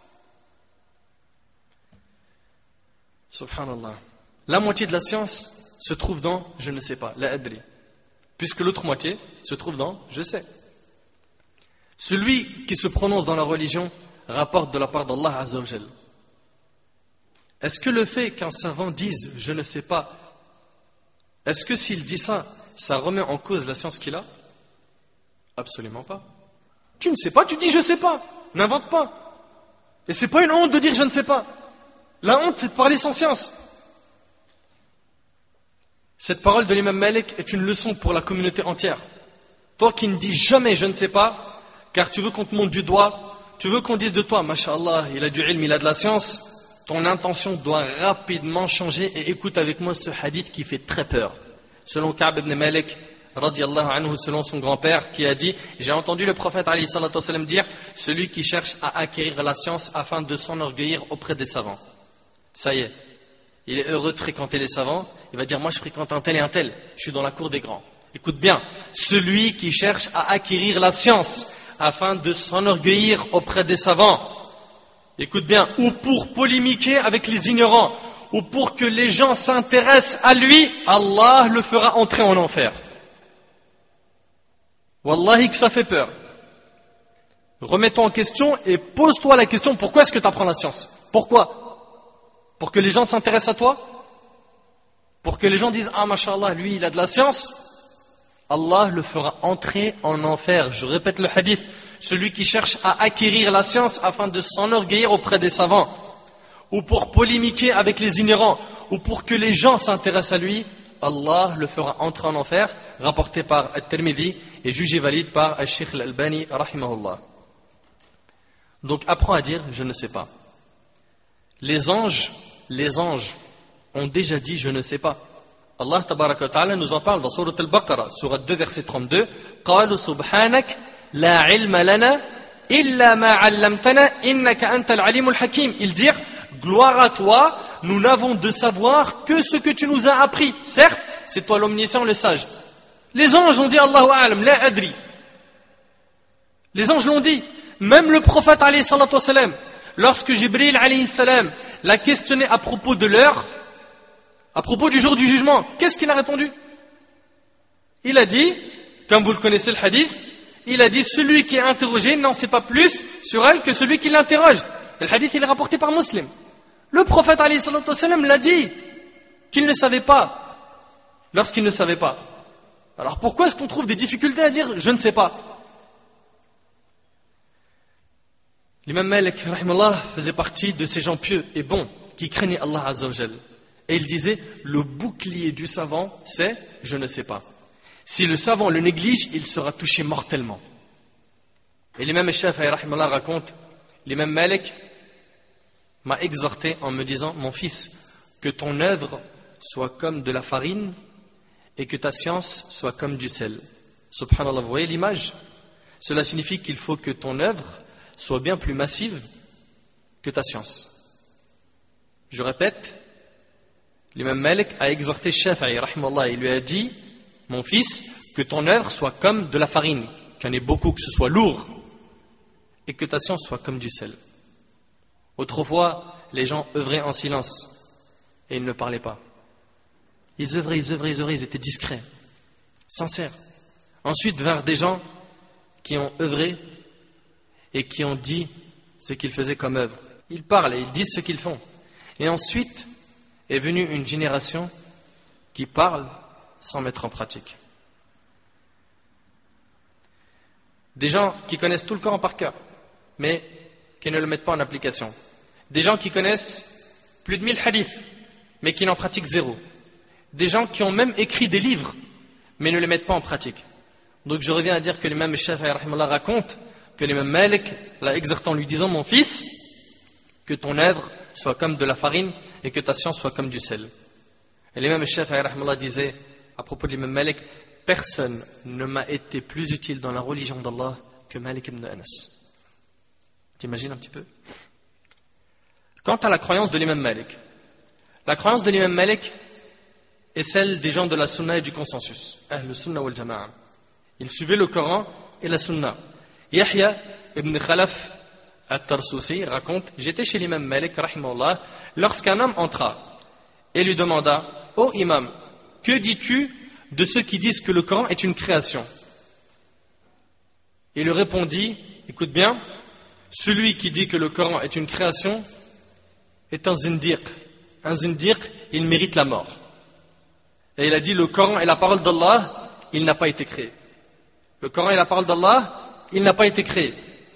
Speaker 1: Subhanallah. La moitié de la science se trouve dans « je ne sais pas », la adri. Puisque l'autre moitié se trouve dans « je sais ». Celui qui se prononce dans la religion rapporte de la part d'Allah Azza wa Jal. Est-ce que le fait qu'un savant dise « je ne sais pas », est-ce que s'il dit ça, ça remet en cause la science qu'il a? Absolument pas. Tu ne sais pas, tu dis « je ne sais pas ». N'invente pas. Et c'est pas une honte de dire « je ne sais pas ». La honte, c'est de parler sans science. Cette parole de l'imam Malik est une leçon pour la communauté entière. Toi qui ne dis jamais « je ne sais pas », car tu veux qu'on te montre du doigt, tu veux qu'on dise de toi « Masha'Allah, il a du ilm, il a de la science », ton intention doit rapidement changer. Et écoute avec moi ce hadith qui fait très peur. Selon Ka'b ibn Malik, radiyallahu anhu, selon son grand-père, qui a dit « J'ai entendu le prophète alayhi salatu wassalam dire « Celui qui cherche à acquérir la science afin de s'enorgueillir auprès des savants. » Ça y est, il est heureux de fréquenter les savants. Il va dire « Moi je fréquente un tel et un tel, je suis dans la cour des grands. » Écoute bien, celui qui cherche à acquérir la science afin de s'enorgueillir auprès des savants, écoute bien, ou pour polémiquer avec les ignorants, ou pour que les gens s'intéressent à lui, Allah le fera entrer en enfer. Wallahi que ça fait peur. Remets-toi en question et pose-toi la question, pourquoi est-ce que tu apprends la science? Pourquoi? Pour que les gens s'intéressent à toi? Pour que les gens disent « Ah, mashallah, lui, il a de la science ?» Allah le fera entrer en enfer. Je répète le hadith. Celui qui cherche à acquérir la science afin de s'enorgueillir auprès des savants, ou pour polémiquer avec les ignorants, ou pour que les gens s'intéressent à lui, Allah le fera entrer en enfer, rapporté par At-Tirmidhi et jugé valide par Al-Sheikh Al-Albani, rahimahullah. Donc apprends à dire « je ne sais pas ». Les anges, les anges ont déjà dit « je ne sais pas ». Allah tabaraka wa ta'ala nous en parle dans Surat Al-Baqarah, Surat deux, verset trente-deux. قَالُوا سُبْحَانَكَ لَا عِلْمَ لَنَا إِلَّا مَا عَلَّمْتَنَا إِنَّكَ أَنْتَ الْعَلِيمُ الْحَكِيمُ. Ils dirent, gloire à toi, nous n'avons de savoir que ce que tu nous as appris. Certes, c'est toi l'omniscient, le sage. Les anges ont dit, Allahu a'lam, la adri. Les anges l'ont dit. Même le prophète, alayhi salatu wassalam, lorsque Jibril, alayhi salam, l'a questionné à propos de l'heure, à propos du jour du jugement, qu'est-ce qu'il a répondu? Il a dit, comme vous le connaissez le hadith, il a dit, celui qui est interrogé n'en sait pas plus sur elle que celui qui l'interroge. Et le hadith il est rapporté par Muslim. Le prophète alayhi salatu wassalam l'a dit, qu'il ne savait pas, lorsqu'il ne savait pas. Alors pourquoi est-ce qu'on trouve des difficultés à dire je ne sais pas? L'imam Malik, rahimallah, faisait partie de ces gens pieux et bons qui craignaient Allah Azza wa Jal. Et il disait, le bouclier du savant, c'est « je ne sais pas ». Si le savant le néglige, il sera touché mortellement. Et l'imam Shafi'i rahimahullah raconte, l'imam Malik m'a exhorté en me disant, mon fils, que ton œuvre soit comme de la farine et que ta science soit comme du sel. Subhanallah, vous voyez l'image? Cela signifie qu'il faut que ton œuvre soit bien plus massive que ta science. Je répète, l'imam Malik a exhorté Shafi'i rahimahullah, il lui a dit, mon fils, que ton œuvre soit comme de la farine, qu'il y en ait beaucoup, que ce soit lourd, et que ta science soit comme du sel. Autrefois, les gens œuvraient en silence, et ils ne parlaient pas. Ils œuvraient, ils œuvraient, ils œuvraient, ils étaient discrets, sincères. Ensuite vinrent des gens qui ont œuvré et qui ont dit ce qu'ils faisaient comme œuvre. Ils parlent et ils disent ce qu'ils font. Et ensuite est venue une génération qui parle sans mettre en pratique. Des gens qui connaissent tout le Coran par cœur, mais qui ne le mettent pas en application. Des gens qui connaissent plus de mille hadiths, mais qui n'en pratiquent zéro. Des gens qui ont même écrit des livres, mais ne les mettent pas en pratique. Donc je reviens à dire que l'imam Shafi'i rahimahullah raconte que l'imam Malik l'a exhorté en lui disant, mon fils, que ton œuvre soit comme de la farine et que ta science soit comme du sel. Et l'imam Shafi'i rahimahullah disait, à propos de l'imam Malik, personne ne m'a été plus utile dans la religion d'Allah que Malik ibn Anas. T'imagines un petit peu? Quant à la croyance de l'imam Malik, la croyance de l'imam Malik est celle des gens de la sunna et du consensus. Ahl sunna wal jama'a. Il suivait le Coran et la sunna. Yahya ibn Khalaf al-Tarsusi raconte, j'étais chez l'imam Malik rahimahullah lorsqu'un homme entra et lui demanda, ô imam, que dis-tu de ceux qui disent que le Coran est une création? Il lui répondit, écoute bien, celui qui dit que le Coran est une création est un zindiq. Un zindiq, il mérite la mort. Et il a dit, le Coran est la parole d'Allah, il n'a pas été créé. Le Coran est la parole d'Allah, il n'a pas été créé.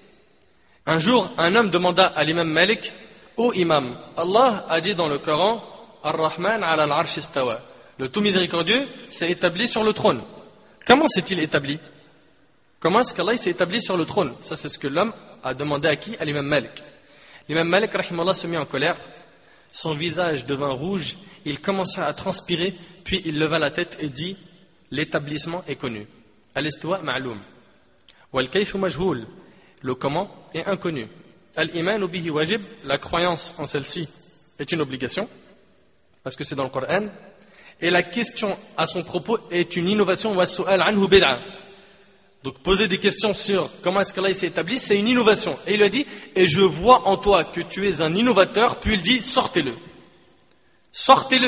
Speaker 1: Un jour, un homme demanda à l'imam Malik, ô imam, Allah a dit dans le Coran, Ar-Rahman ala al-arsh istawa. Le tout miséricordieux s'est établi sur le trône. Comment s'est-il établi? Comment est-ce qu'Allah s'est établi sur le trône? Ça, c'est ce que l'homme a demandé à qui? À l'imam Malik. L'imam Malik, rahimallah, se mit en colère. Son visage devint rouge. Il commença à transpirer. Puis il leva la tête et dit, l'établissement est connu. Al-istiwa ma'loum. Wal-kayfu majhoul. Le comment est inconnu. Al-imanu bihi wajib. La croyance en celle-ci est une obligation. Parce que c'est dans le Coran. Et la question à son propos est une innovation. Wa-su'al anhu bid'a. Donc poser des questions sur comment est-ce qu'Allah s'est établi, c'est une innovation. Et il lui a dit, et je vois en toi que tu es un innovateur. Puis il dit, sortez-le. Sortez-le.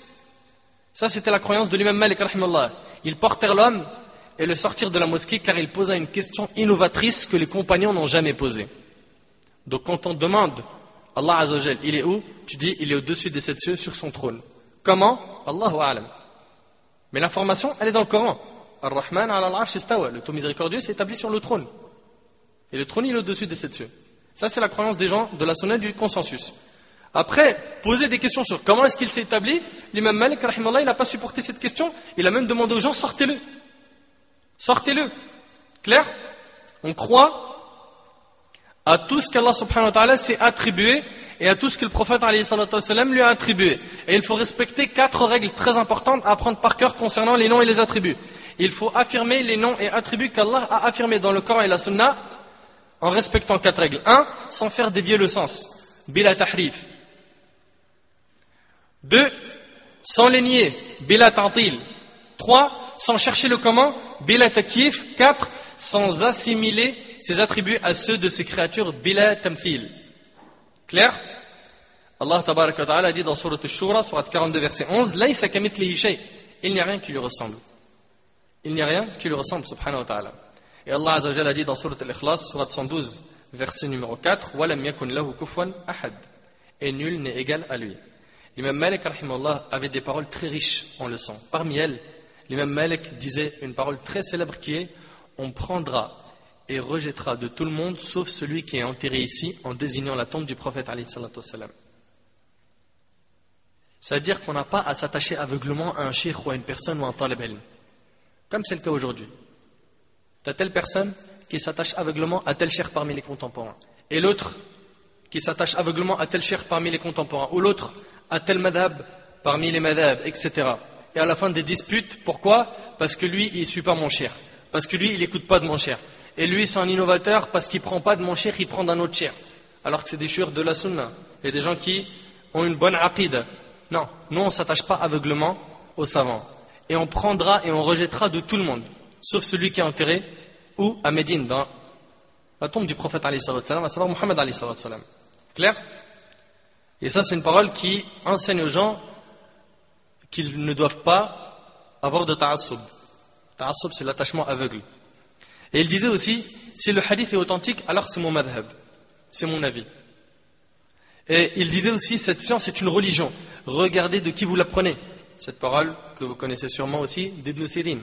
Speaker 1: Ça, c'était la croyance de l'imam Malik, rahimallah. Ils portèrent l'homme et le sortirent de la mosquée car il posa une question innovatrice que les compagnons n'ont jamais posée. Donc quand on demande, Allah Azza wa Jal, il est où? Tu dis, il est au-dessus des sept cieux sur son trône. Comment? Allahu a'lam. Mais l'information, elle est dans le Coran. Ar-Rahman ala al-arsh istawa. Le tout miséricordieux s'est établi sur le trône. Et le trône, il est au-dessus des sept cieux. Ça, c'est la croyance des gens de la sunna du consensus. Après, poser des questions sur comment est-ce qu'il s'est établi, l'imam Malik, rahimallah, il n'a pas supporté cette question. Il a même demandé aux gens, sortez-le. Sortez-le. Clair? On croit à tout ce qu'Allah subhanahu wa ta'ala s'est attribué et à tout ce que le prophète alayhi salatu wa sallam lui a attribué. Et il faut respecter quatre règles très importantes à apprendre par cœur concernant les noms et les attributs. Il faut affirmer les noms et attributs qu'Allah a affirmés dans le Coran et la Sunna en respectant quatre règles. Un, sans faire dévier le sens. Bila tahrif. Deux, sans les nier. Bila ta'til. Trois, sans chercher le comment. Bila takyif. Quatre, sans assimiler ses attributs à ceux de ses créatures. Bila tamthil. Clair? Allah tabaraka wa ta'ala dit dans Surat Ash-Shura, Surat quarante-deux, verset onze, Laysa kamithlihi shay. Il n'y a rien qui lui ressemble. Il n'y a rien qui lui ressemble, subhanahu wa ta'ala. Et Allah Azza wa Jalla a dit dans Surat Al-Ikhlas, Surat cent douze, verset numéro quatre, Walam yakun lahu kufuwan ahad. Et nul n'est égal à lui. L'imam Malik, rahimahullah, avait des paroles très riches en leçons. Parmi elles, l'imam Malik disait une parole très célèbre qui est on prendra et rejettera de tout le monde sauf celui qui est enterré ici en désignant la tombe du prophète alayhi salatu wassalam. C'est-à-dire qu'on n'a pas à s'attacher aveuglement à un cheikh ou à une personne ou à un talib ilm. Comme c'est le cas aujourd'hui. Tu as telle personne qui s'attache aveuglement à tel cheikh parmi les contemporains. Et l'autre qui s'attache aveuglement à tel cheikh parmi les contemporains. Ou l'autre à tel madhab parmi les madhab, et cetera. Et à la fin des disputes, pourquoi? Parce que lui, il ne suit pas mon cheikh. Parce que lui, il n'écoute pas de mon cheikh. Et lui, c'est un innovateur parce qu'il ne prend pas de mon cheikh, il prend d'un autre cheikh. Alors que c'est des chouïrs de la sunna. Il y a des gens qui ont une bonne aqida. Non, nous, on ne s'attache pas aveuglement aux savants. Et on prendra et on rejettera de tout le monde. Sauf celui qui est enterré ou à Médine, dans la tombe du prophète, à savoir Mohammed. Clair? Et ça, c'est une parole qui enseigne aux gens qu'ils ne doivent pas avoir de ta'assub. Ta'assub, c'est l'attachement aveugle. Et il disait aussi, si le hadith est authentique, alors c'est mon madhab, c'est mon avis. Et il disait aussi, cette science est une religion. Regardez de qui vous l'apprenez. Cette parole que vous connaissez sûrement aussi d'Ibn Sirin.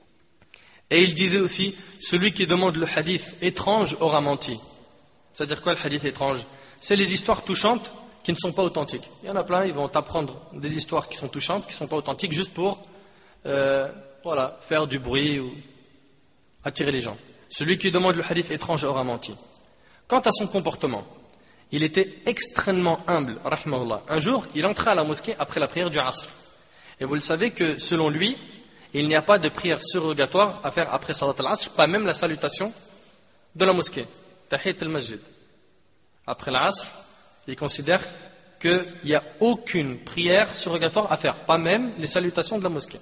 Speaker 1: Et il disait aussi, celui qui demande le hadith étrange aura menti. C'est-à-dire quoi le hadith étrange? C'est les histoires touchantes qui ne sont pas authentiques. Il y en a plein, ils vont t'apprendre des histoires qui sont touchantes, qui ne sont pas authentiques, juste pour euh, voilà, faire du bruit ou attirer les gens. Celui qui demande le hadith étrange aura menti. Quant à son comportement, il était extrêmement humble, rahimahullah. Un jour, il entrait à la mosquée après la prière du Asr. Et vous le savez que, selon lui, il n'y a pas de prière surrogatoire à faire après Salat al-Asr, pas même la salutation de la mosquée. Tahiyat al-Masjid. Après l'Asr, il considère qu'il n'y a aucune prière surrogatoire à faire, pas même les salutations de la mosquée.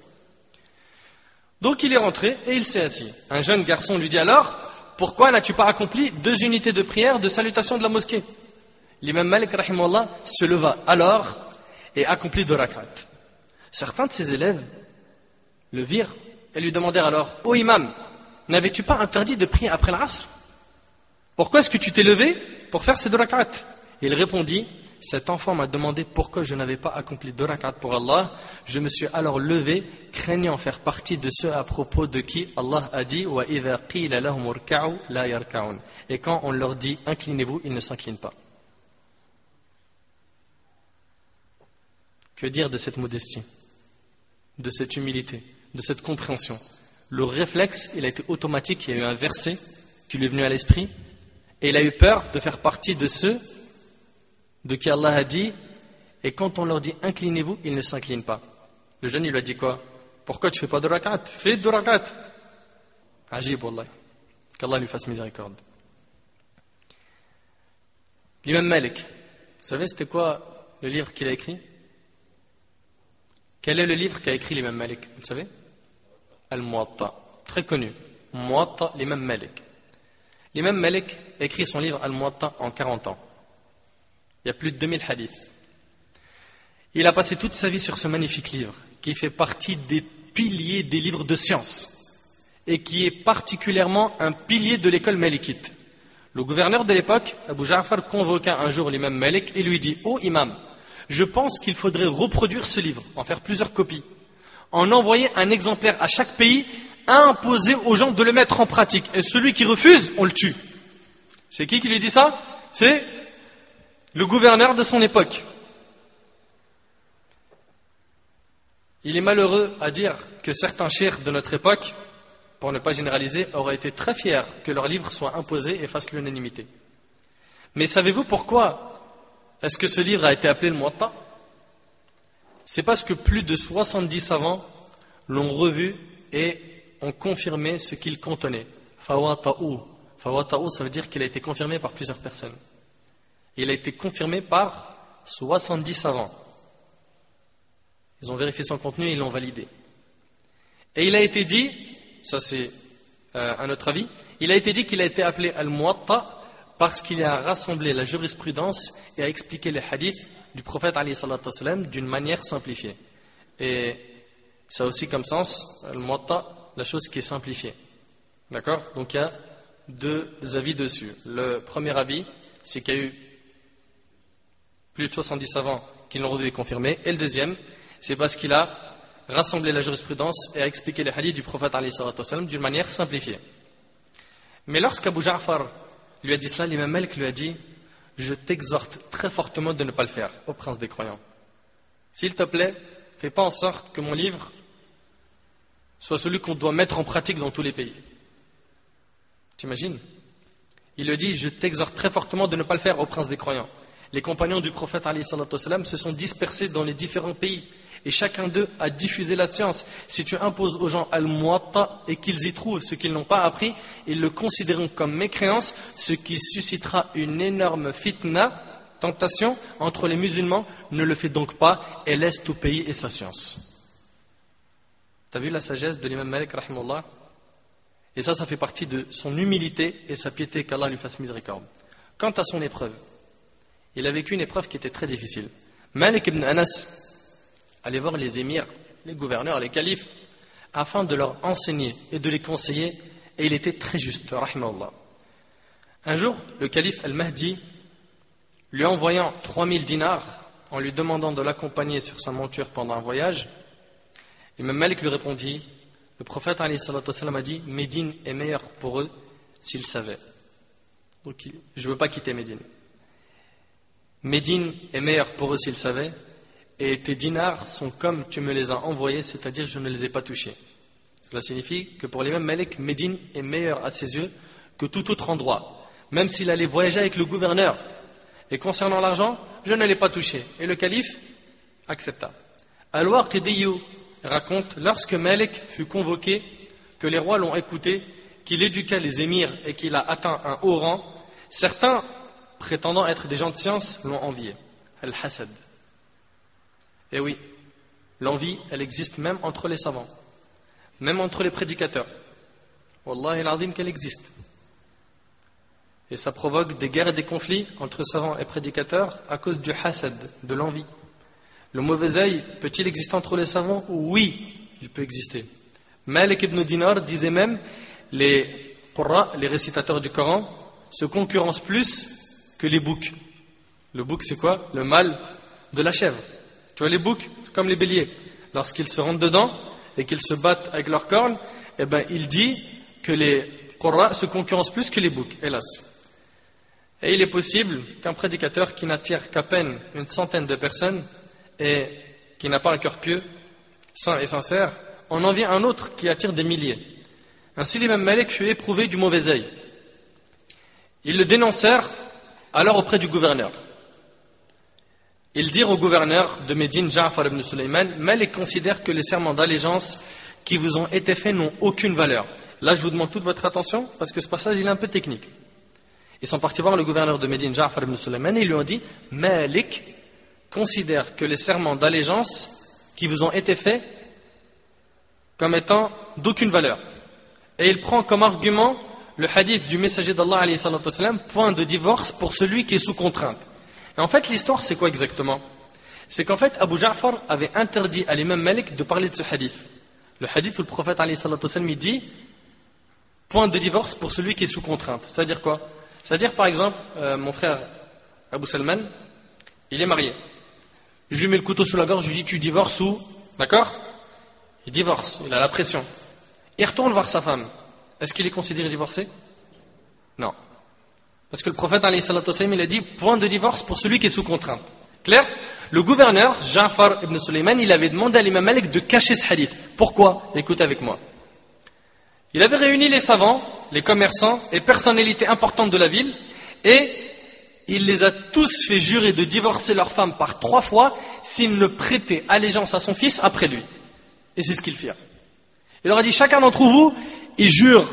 Speaker 1: Donc il est rentré et il s'est assis. Un jeune garçon lui dit alors, pourquoi n'as-tu pas accompli deux unités de prière de salutation de la mosquée? L'imam Malik rahimahullah se leva alors et accomplit deux rak'at. Certains de ses élèves le virent et lui demandèrent alors, ô imam, n'avais-tu pas interdit de prier après l'Asr? Pourquoi est-ce que tu t'es levé pour faire ces deux rak'at? Il répondit, cet enfant m'a demandé pourquoi je n'avais pas accompli deux rak'at pour Allah. Je me suis alors levé, craignant faire partie de ceux à propos de qui Allah a dit wa idha qila lahum urka'u la yarka'un. Et quand on leur dit inclinez-vous, ils ne s'inclinent pas. Que dire de cette modestie, de cette humilité, de cette compréhension? Le réflexe, il a été automatique, il y a eu un verset qui lui est venu à l'esprit, et il a eu peur de faire partie de ceux de qui Allah a dit, et quand on leur dit inclinez-vous, ils ne s'inclinent pas. Le jeune, il lui a dit quoi? Pourquoi tu ne fais pas de rakat? Fais de rakat. Ajib, wallah. Qu'Allah lui fasse miséricorde. L'imam Malik, vous savez c'était quoi le livre qu'il a écrit? Quel est le livre qu'a écrit l'imam Malik? Vous le savez? Al-Muwatta, très connu. Muwatta, l'imam Malik. L'imam Malik a écrit son livre Al-Muwatta en quarante ans. Il y a plus de deux mille hadiths. Il a passé toute sa vie sur ce magnifique livre, qui fait partie des piliers des livres de science, et qui est particulièrement un pilier de l'école malikite. Le gouverneur de l'époque, Abu Ja'far, convoqua un jour l'imam Malik et lui dit, ô imam, je pense qu'il faudrait reproduire ce livre, en faire plusieurs copies, en envoyer un exemplaire à chaque pays, imposer aux gens de le mettre en pratique. Et celui qui refuse, on le tue. C'est qui qui lui dit ça? C'est le gouverneur de son époque. Il est malheureux à dire que certains cheikhs de notre époque, pour ne pas généraliser, auraient été très fiers que leur livre soit imposé et fasse l'unanimité. Mais savez-vous pourquoi est-ce que ce livre a été appelé le Muwatta? C'est parce que plus de soixante-dix savants l'ont revu et ont confirmé ce qu'il contenait. Fawata'u. Fawata'u, ça veut dire qu'il a été confirmé par plusieurs personnes. Il a été confirmé par soixante-dix savants. Ils ont vérifié son contenu et ils l'ont validé. Et il a été dit, ça c'est euh, un autre avis, il a été dit qu'il a été appelé Al-Muwatta parce qu'il a rassemblé la jurisprudence et a expliqué les hadiths du prophète alayhi salatu wassalam d'une manière simplifiée. Et ça a aussi comme sens, Al-Muwatta, la chose qui est simplifiée. D'accord? Donc il y a deux avis dessus. Le premier avis, c'est qu'il y a eu plus de soixante-dix savants qui l'ont revu et confirmé. Et le deuxième, c'est parce qu'il a rassemblé la jurisprudence et a expliqué les hadiths du prophète alayhi salatu wassalam d'une manière simplifiée. Mais lorsqu'Abu Ja'far lui a dit cela, l'imam Malik lui a dit, je t'exhorte très fortement de ne pas le faire, ô prince des croyants. s'il te plaît, fais pas en sorte que mon livre soit celui qu'on doit mettre en pratique dans tous les pays. T'imagines? Il le dit, je t'exhorte très fortement de ne pas le faire au prince des croyants. Les compagnons du prophète alayhi salatu wassalam se sont dispersés dans les différents pays et chacun d'eux a diffusé la science. Si tu imposes aux gens al-muwatta et qu'ils y trouvent ce qu'ils n'ont pas appris, ils le considéreront comme mécréance, ce qui suscitera une énorme fitna, tentation entre les musulmans. Ne le fais donc pas et laisse tout pays et sa science. T'as vu la sagesse de l'imam Malik rahimahullah? Et ça, ça fait partie de son humilité et sa piété, qu'Allah lui fasse miséricorde. Quant à son épreuve, il a vécu une épreuve qui était très difficile. Malik ibn Anas allait voir les émirs, les gouverneurs, les califes, afin de leur enseigner et de les conseiller, et il était très juste, rahimahullah. Un jour, le calife al-Mahdi, lui envoyant trois mille dinars, en lui demandant de l'accompagner sur sa monture pendant un voyage, l'imam Malik lui répondit, le prophète alayhi salatu wassalam a dit, Médine est meilleur pour eux s'ils savaient. Donc je ne veux pas quitter Médine. Médine est meilleur pour eux s'ils savaient, et tes dinars sont comme tu me les as envoyés, c'est-à-dire je ne les ai pas touchés. Cela signifie que pour l'imam Malik, Médine est meilleur à ses yeux que tout autre endroit, même s'il allait voyager avec le gouverneur. Et concernant l'argent, je ne l'ai pas touché. Et le calife accepta. Al-Waqidi raconte, lorsque Malik fut convoqué, que les rois l'ont écouté, qu'il éduqua les émirs et qu'il a atteint un haut rang, certains, prétendant être des gens de science, l'ont envié. Al-Hasad. Et oui, l'envie, elle existe même entre les savants, même entre les prédicateurs. Wallahi al-azim qu'elle existe. Et ça provoque des guerres et des conflits entre savants et prédicateurs à cause du hasad, de l'envie. Le mauvais œil peut-il exister entre les savants? Oui, il peut exister. Malik ibn Dinar disait même, les Qurra, les récitateurs du Coran, se concurrencent plus que les boucs. Le bouc, c'est quoi? Le mâle de la chèvre. Tu vois, les boucs, c'est comme les béliers. Lorsqu'ils se rentrent dedans et qu'ils se battent avec leurs cornes, eh ben, il dit que les Qurra se concurrencent plus que les boucs, hélas. Et il est possible qu'un prédicateur qui n'attire qu'à peine une centaine de personnes et qui n'a pas un cœur pieux, saint et sincère, en envie un autre qui attire des milliers. Ainsi l'imam Malik fut éprouvé du mauvais œil. Ils le dénoncèrent alors auprès du gouverneur. Ils dirent au gouverneur de Médine, Ja'far ibn Sulayman, Malik considère que les serments d'allégeance qui vous ont été faits n'ont aucune valeur. Là, je vous demande toute votre attention parce que ce passage il est un peu technique. Ils sont partis voir le gouverneur de Médine, Ja'far ibn Sulayman, et ils lui ont dit, Malik considère que les serments d'allégeance qui vous ont été faits comme étant d'aucune valeur. Et il prend comme argument le hadith du messager d'Allah alayhi salatu wassalam, point de divorce pour celui qui est sous contrainte. Et en fait, l'histoire, c'est quoi exactement? C'est qu'en fait, Abu Ja'far avait interdit à l'imam Malik de parler de ce hadith. Le hadith où le prophète alayhi salatu wassalam il dit point de divorce pour celui qui est sous contrainte. Ça veut dire quoi? Ça veut dire par exemple, euh, mon frère Abu Salman, il est marié. Je lui mets le couteau sous la gorge, je lui dis tu divorces ou? D'accord? Il divorce, il a la pression. Il retourne voir sa femme. Est-ce qu'il est considéré divorcé? Non. Parce que le prophète alayhi salatu wassalam, il a dit point de divorce pour celui qui est sous contrainte. Clair? Le gouverneur, Ja'far ibn Sulayman, il avait demandé à l'imam Malik de cacher ce hadith. Pourquoi? Écoutez avec moi. Il avait réuni les savants, les commerçants et personnalités importantes de la ville et il les a tous fait jurer de divorcer leur femme par trois fois s'ils ne prêtaient allégeance à son fils après lui. Et c'est ce qu'ils firent. Il leur a dit, chacun d'entre vous, il jure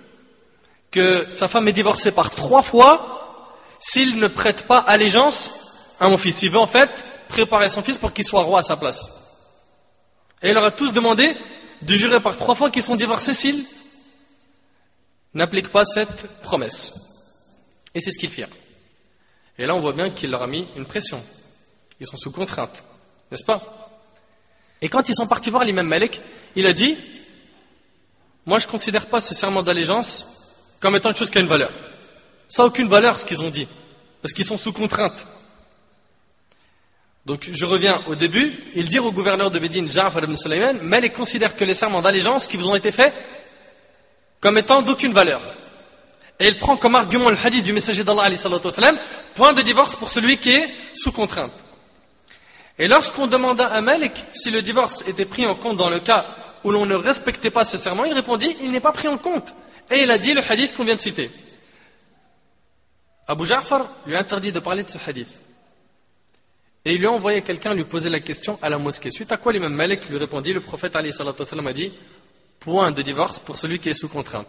Speaker 1: que sa femme est divorcée par trois fois s'il ne prête pas allégeance à mon fils. Il veut en fait préparer son fils pour qu'il soit roi à sa place. Et il leur a tous demandé de jurer par trois fois qu'ils sont divorcés s'ils n'appliquent pas cette promesse. Et c'est ce qu'ils firent. Et là on voit bien qu'il leur a mis une pression. Ils sont sous contrainte, n'est-ce pas? Et quand ils sont partis voir l'imam Malik, il a dit, moi je ne considère pas ce serment d'allégeance comme étant une chose qui a une valeur. Ça n'a aucune valeur ce qu'ils ont dit, parce qu'ils sont sous contrainte. Donc je reviens au début, ils dirent au gouverneur de Médine, Ja'far ibn Sulayman, Malik considère que les serments d'allégeance qui vous ont été faits comme étant d'aucune valeur. Et il prend comme argument le hadith du messager d'Allah alayhi salatu wassalam, point de divorce pour celui qui est sous contrainte. Et lorsqu'on demanda à Malik si le divorce était pris en compte dans le cas où l'on ne respectait pas ce serment, il répondit, il n'est pas pris en compte. Et il a dit le hadith qu'on vient de citer. Abu Ja'far lui a interdit de parler de ce hadith. Et il lui a envoyé quelqu'un lui poser la question à la mosquée. Suite à quoi l'imam Malik lui répondit, le prophète alayhi salatu wassalam a dit, point de divorce pour celui qui est sous contrainte.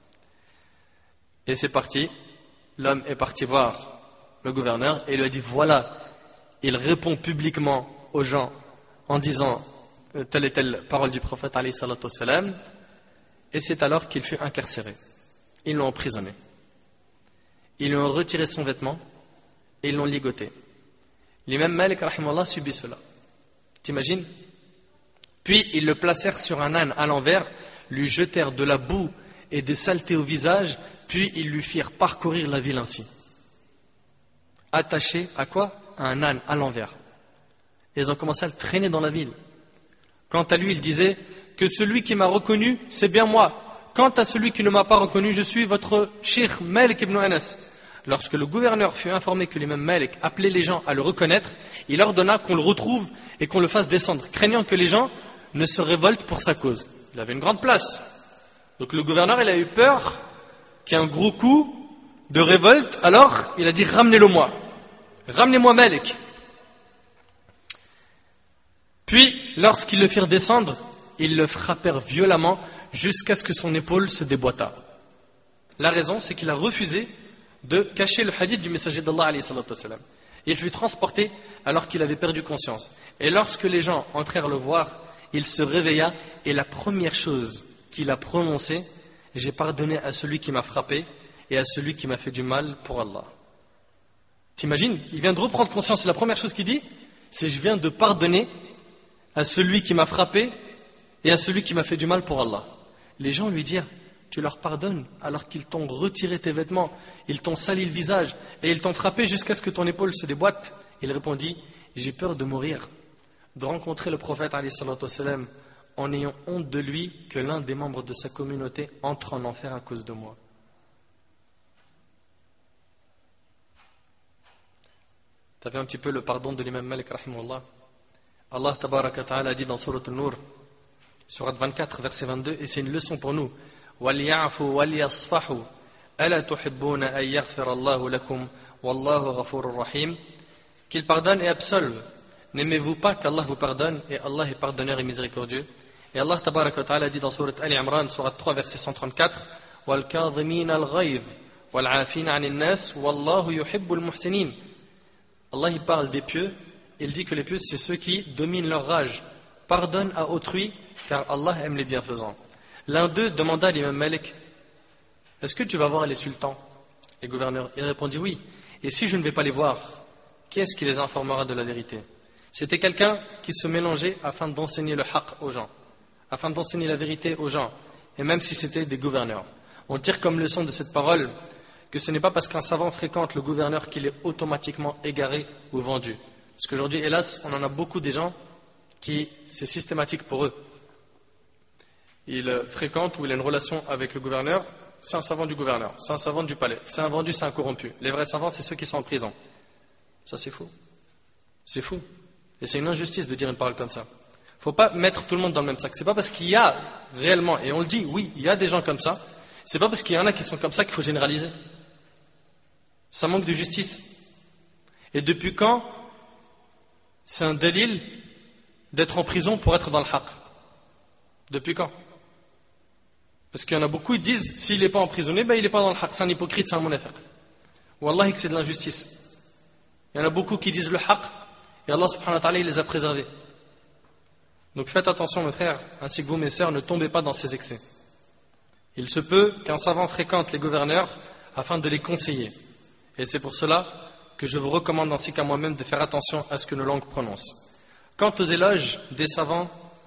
Speaker 1: Et c'est parti, l'homme est parti voir le gouverneur et lui a dit, voilà, il répond publiquement aux gens en disant telle et telle parole du prophète alayhi salatu wassalam, et c'est alors qu'il fut incarcéré. Ils l'ont emprisonné. Ils lui ont retiré son vêtement et ils l'ont ligoté. L'imam Malik rahimallah subit cela. T'imagines? Puis ils le placèrent sur un âne à l'envers, lui jetèrent de la boue et des saletés au visage, puis ils lui firent parcourir la ville ainsi. Attaché à quoi? À un âne à l'envers. Et ils ont commencé à le traîner dans la ville. Quant à lui, il disait que celui qui m'a reconnu, c'est bien moi. Quant à celui qui ne m'a pas reconnu, je suis votre cheikh Malik ibn Anas. Lorsque le gouverneur fut informé que l'imam Malik appelait les gens à le reconnaître, il ordonna qu'on le retrouve et qu'on le fasse descendre, craignant que les gens ne se révoltent pour sa cause. Il avait une grande place. Donc le gouverneur, il a eu peur qu'il y ait un gros coup de révolte, alors il a dit ramenez-le moi. Ramenez-moi Malik. Puis, lorsqu'ils le firent descendre, ils le frappèrent violemment jusqu'à ce que son épaule se déboîtât. La raison, c'est qu'il a refusé de cacher le hadith du messager d'Allah alayhi salatu wassalam. Il fut transporté alors qu'il avait perdu conscience. Et lorsque les gens entrèrent le voir, il se réveilla et la première chose qu'il a prononcée, j'ai pardonné à celui qui m'a frappé et à celui qui m'a fait du mal pour Allah. T'imagines? Il vient de reprendre conscience et la première chose qu'il dit, c'est je viens de pardonner à celui qui m'a frappé et à celui qui m'a fait du mal pour Allah. Les gens lui dirent, tu leur pardonnes alors qu'ils t'ont retiré tes vêtements, ils t'ont sali le visage et ils t'ont frappé jusqu'à ce que ton épaule se déboîte. Il répondit, j'ai peur de mourir, de rencontrer le prophète alayhi salatu wassalam en ayant honte de lui que l'un des membres de sa communauté entre en enfer à cause de moi. Tu as vu un petit peu le pardon de l'imam Malik rahimahullah. Allah tabaraka ta'ala dit dans Surat An-Nur, Surat vingt-quatre, verset vingt-deux, et c'est une leçon pour nous. وَلْيَعْفُوا وَلْيَصْفَحُوا أَلَا تُحِبُّونَ أَنْ يَغْفِرَ اللَّهُ لَكُمْ وَاللَّهُ غَفُورٌ رَحِيمٌ. Qu'il pardonne et absolve. N'aimez-vous pas qu'Allah vous pardonne et Allah est pardonneur et miséricordieux? Et Allah tabaraka ta'ala dit dans Surat Ali Imran, Surat trois, verset cent trente-quatre, وَالْكَاظِمِينَ الْغَيْظَ وَالْعَافِينَ عَنِ النَّاسِ وَاللَّهُ يُحِبُّ الْمُحْسِنِينَ. Allah il parle des pieux, il dit que les pieux c'est ceux qui dominent leur rage, pardonnent à autrui car Allah aime les bienfaisants. L'un d'eux demanda à l'imam Malik, est-ce que tu vas voir les sultans, les gouverneurs? Il répondit oui. Et si je ne vais pas les voir, qui est-ce qui les informera de la vérité? C'était quelqu'un qui se mélangeait afin d'enseigner le haqq aux gens, afin d'enseigner la vérité aux gens, et même si c'était des gouverneurs. On tire comme leçon de cette parole que ce n'est pas parce qu'un savant fréquente le gouverneur qu'il est automatiquement égaré ou vendu. Parce qu'aujourd'hui, hélas, on en a beaucoup des gens qui, c'est systématique pour eux. Il fréquente ou il a une relation avec le gouverneur, c'est un savant du gouverneur, c'est un savant du palais, c'est un vendu, c'est un corrompu. Les vrais savants, c'est ceux qui sont en prison. Ça, c'est fou. C'est fou. Et c'est une injustice de dire une parole comme ça. Il ne faut pas mettre tout le monde dans le même sac. C'est pas parce qu'il y a réellement, et on le dit, oui, il y a des gens comme ça, c'est pas parce qu'il y en a qui sont comme ça qu'il faut généraliser. Ça manque de justice. Et depuis quand c'est un dalil d'être en prison pour être dans le haqq? Depuis quand? Parce qu'il y en a beaucoup, ils disent, s'il n'est pas emprisonné, ben il n'est pas dans le haqq, c'est un hypocrite, c'est un munafiq. Wallahi que c'est de l'injustice. Il y en a beaucoup qui disent le haqq, et Allah subhanahu wa ta'ala, il les a préservés. Donc faites attention mes frères, ainsi que vous mes sœurs, ne tombez pas dans ces excès. Il se peut qu'un savant fréquente les gouverneurs afin de les conseiller. Et c'est pour cela que je vous recommande ainsi qu'à moi-même de faire attention à ce que nos langues prononcent. Quant aux éloges des savants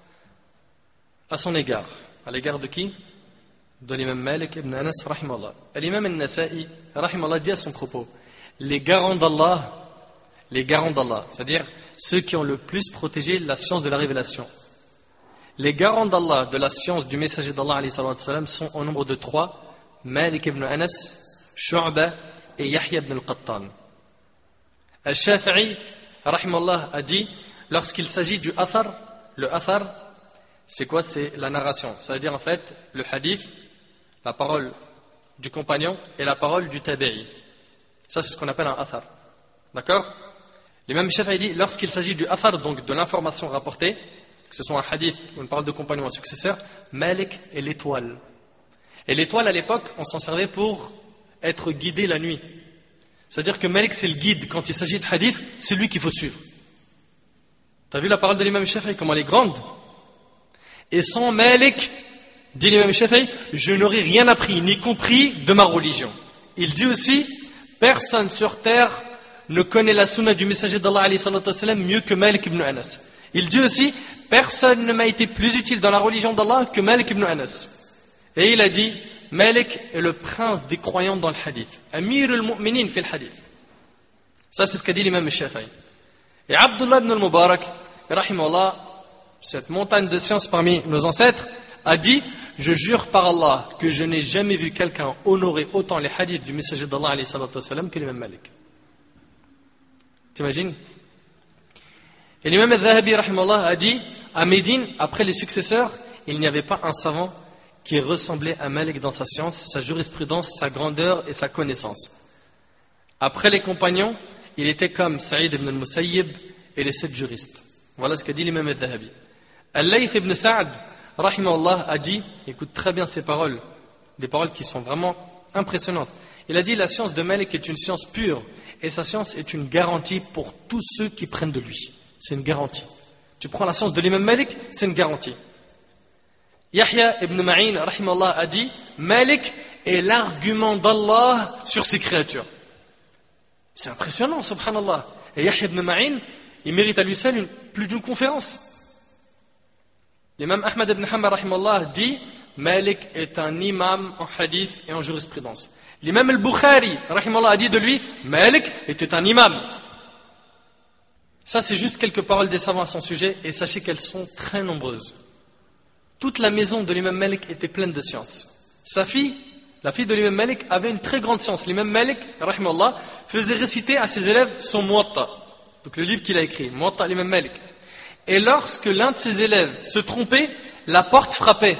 Speaker 1: à son égard, à l'égard de qui? De l'imam Malik ibn Anas rahimallah. L'imam al-Nasa'i rahimallah dit à son propos, les garants d'Allah, les garants d'Allah, c'est-à-dire ceux qui ont le plus protégé la science de la révélation. Les garants d'Allah, de la science du messager d'Allah alayhi salatu wassalam, sont au nombre de trois, Malik ibn Anas, Shu'ba et Yahya ibn al-Qattan. Al-Shafi'i rahimallah a dit, lorsqu'il s'agit du athar, le athar, c'est quoi? C'est la narration. Ça veut dire en fait le hadith, la parole du compagnon et la parole du tabi'i. Ça, c'est ce qu'on appelle un athar. D'accord? L'imam Shafi'i dit, lorsqu'il s'agit du athar, donc de l'information rapportée, que ce soit un hadith ou une parole de compagnon ou un successeur, Malik est l'étoile. Et l'étoile, à l'époque, on s'en servait pour être guidé la nuit. C'est-à-dire que Malik, c'est le guide. Quand il s'agit de hadith, c'est lui qu'il faut suivre. T'as vu la parole de l'imam Shafi'i, comment elle est grande? Et sans Malik, dit l'imam Shafi'i, je n'aurais rien appris, ni compris de ma religion. Il dit aussi, personne sur terre ne connaît la sunna du messager d'Allah alayhi salatu wassalam mieux que Malik ibn Anas. Il dit aussi, personne ne m'a été plus utile dans la religion d'Allah que Malik ibn Anas. Et il a dit, Malik est le prince des croyants dans le hadith. Amir al-mu'minin fi al-hadith. Ça, c'est ce qu'a dit l'imam Shafi'i. Et Abdullah ibn al-Mubarak, rahimahullah, cette montagne de science parmi nos ancêtres, a dit, je jure par Allah que je n'ai jamais vu quelqu'un honorer autant les hadiths du messager d'Allah alayhi salatu wassalam que l'imam Malik. T'imagines? Et l'imam al-Dhahabi, rahimahullah, a dit, à Médine, après les successeurs, il n'y avait pas un savant qui ressemblait à Malik dans sa science, sa jurisprudence, sa grandeur et sa connaissance. Après les compagnons, il était comme Saïd ibn al-Musayyib et les sept juristes. Voilà ce qu'a dit l'imam al-Dhahabi. Al-Layth ibn Sa'd, rahimahullah, a dit, écoute très bien ces paroles, des paroles qui sont vraiment impressionnantes. Il a dit, la science de Malik est une science pure, et sa science est une garantie pour tous ceux qui prennent de lui. C'est une garantie. Tu prends la science de l'imam Malik, c'est une garantie. Yahya ibn Ma'in, rahimahullah, a dit, Malik est l'argument d'Allah sur ses créatures. C'est impressionnant, subhanallah. Et Yahya ibn Ma'in, il mérite à lui seul une, plus d'une conférence. L'imam Ahmad ibn Hanbal, rahimahullah, dit, Malik est un imam en hadith et en jurisprudence. L'imam al-Bukhari, rahimahullah, a dit de lui, Malik était un imam. Ça, c'est juste quelques paroles des savants à son sujet, et sachez qu'elles sont très nombreuses. Toute la maison de l'imam Malik était pleine de science. Sa fille, la fille de l'imam Malik, avait une très grande science. L'imam Malik, rahimahullah, faisait réciter à ses élèves son Muwatta, donc le livre qu'il a écrit, Muwatta l'imam Malik. Et lorsque l'un de ses élèves se trompait, la porte frappait.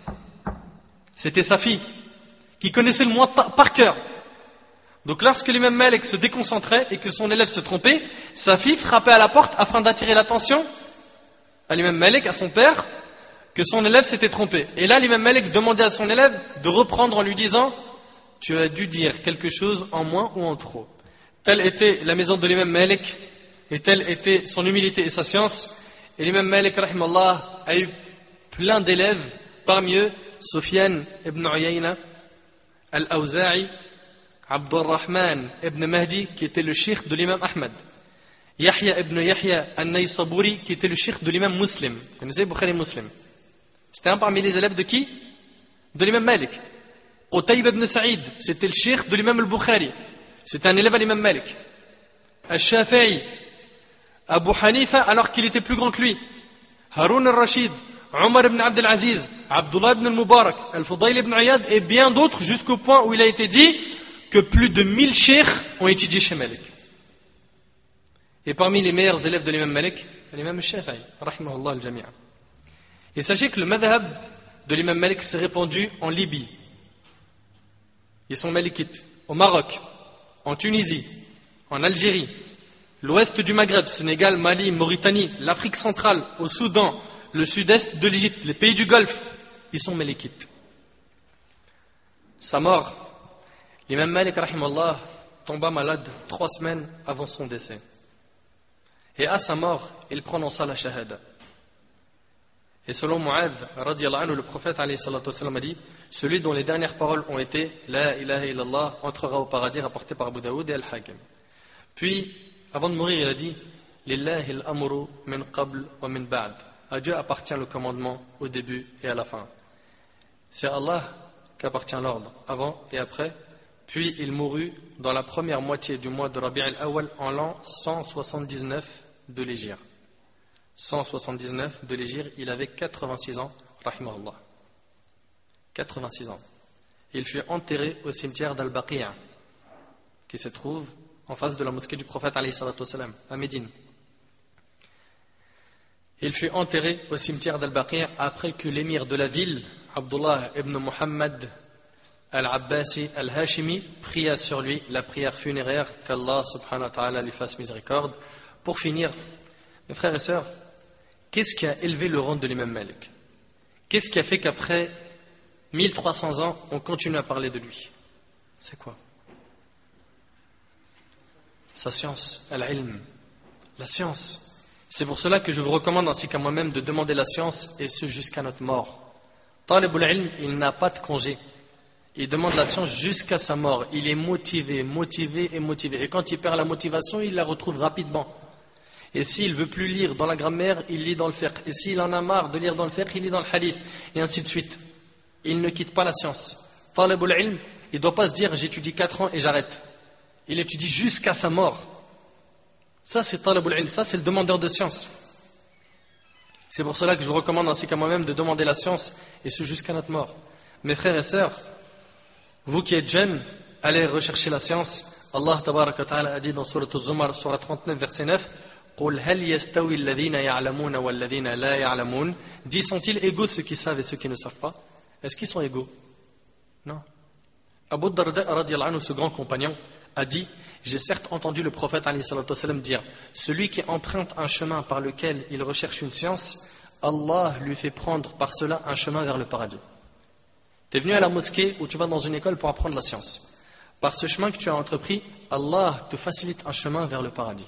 Speaker 1: C'était sa fille, qui connaissait le Muwatta par cœur. Donc lorsque l'imam Malik se déconcentrait et que son élève se trompait, sa fille frappait à la porte afin d'attirer l'attention à l'imam Malik, à son père, que son élève s'était trompé. Et là, l'imam Malik demandait à son élève de reprendre en lui disant, tu as dû dire quelque chose en moins ou en trop. Telle était la maison de l'imam Malik, et telle était son humilité et sa science. Et l'imam Malik, rahimallah, a eu plein d'élèves, parmi eux, Sufyan ibn Uyayna, Al-Awza'i, Abdurrahman ibn Mahdi, qui était le cheikh de l'imam Ahmad. Yahya ibn Yahya al-Naysaburi, qui était le cheikh de l'imam Muslim. Vous connaissez Bukhari Muslim? C'était un parmi les élèves de qui? De l'imam Malik. Qutayb ibn Sa'id, c'était le cheikh de l'imam al-Bukhari. C'était un élève à l'imam Malik. Al-Shafi'i, Abu Hanifa, alors qu'il était plus grand que lui. Haroun al-Rashid, Omar ibn Abd al-Aziz, Abdullah ibn al-Mubarak, Al-Fudayl ibn Iyad, et bien d'autres, jusqu'au point où il a été dit que plus de mille cheikhs ont étudié chez Malik. Et parmi les meilleurs élèves de l'imam Malik, l'imam al-Shafi'i, rahimahullah al-Jami'a. Et sachez que le madhab de l'imam Malik s'est répandu en Libye. Ils sont malikites. Au Maroc, en Tunisie, en Algérie, l'ouest du Maghreb, Sénégal, Mali, Mauritanie, l'Afrique centrale, au Soudan, le sud-est de l'Égypte, les pays du Golfe, ils sont malikites. Sa mort, l'imam Malik, rahimallah, tomba malade trois semaines avant son décès. Et à sa mort, il prononça la shahada. Et selon Mu'adh, radiyallahu anhu, le prophète alayhi salatu wassalam a dit, celui dont les dernières paroles ont été La ilaha illallah entrera au paradis, rapporté par Abu Daoud et Al-Hakim. Puis, avant de mourir, il a dit Lillahi al-amru min qabl wa min ba'd. À Dieu appartient le commandement au début et à la fin. C'est à Allah qu'appartient l'ordre, avant et après. Puis il mourut dans la première moitié du mois de Rabi' al-Awwal en l'an cent soixante-dix-neuf de l'Hégire. cent soixante-dix-neuf de l'Hégire, il avait quatre-vingt-six ans, rahimahullah. quatre-vingt-six ans. Il fut enterré au cimetière d'Al-Baqi'a, qui se trouve en face de la mosquée du prophète alayhi salatu wassalam, à Médine. Il fut enterré au cimetière d'Al-Baqi' après que l'émir de la ville, Abdullah ibn Muhammad al-Abbasi al-Hashimi, pria sur lui la prière funéraire, qu'Allah subhanahu wa ta'ala lui fasse miséricorde. Pour finir, mes frères et sœurs, qu'est-ce qui a élevé le rang de l'imam Malik? Qu'est-ce qui a fait qu'après mille trois cents ans, on continue à parler de lui? C'est quoi? Sa science, al-ilm, la science. C'est pour cela que je vous recommande ainsi qu'à moi-même de demander la science, et ce jusqu'à notre mort. Talibul ilm, il n'a pas de congé. Il demande la science jusqu'à sa mort. Il est motivé, motivé et motivé. Et quand il perd la motivation, il la retrouve rapidement. Et s'il ne veut plus lire dans la grammaire, il lit dans le fiqh. Et s'il en a marre de lire dans le fiqh, il lit dans le hadith. Et ainsi de suite. Il ne quitte pas la science. Talibul ilm, il ne doit pas se dire j'étudie quatre ans et j'arrête. Il étudie jusqu'à sa mort. Ça c'est talibul ilm, ça c'est le demandeur de science. C'est pour cela que je vous recommande ainsi qu'à moi-même de demander la science, et ce jusqu'à notre mort. Mes frères et sœurs, vous qui êtes jeunes, allez rechercher la science. Allah tabaraka wa ta'ala a dit dans Surat Az-Zumar, Surat trente-neuf, verset neuf, قُلْ هَلْ يَسْتَوِي الَّذِينَ يَعْلَمُونَ وَالَّذِينَ لَا يَعْلَمُونَ. Dis, sont-ils égaux ceux qui savent et ceux qui ne savent pas? Est-ce qu'ils sont égaux? Non. Abu Darda radiyallahu anhu, ce grand compagnon, a dit: j'ai certes entendu le prophète alayhi salatu wasalam dire: celui qui emprunte un chemin par lequel il recherche une science, Allah lui fait prendre par cela un chemin vers le paradis. Tu es venu à la mosquée ou tu vas dans une école pour apprendre la science. Par ce chemin que tu as entrepris, Allah te facilite un chemin vers le paradis.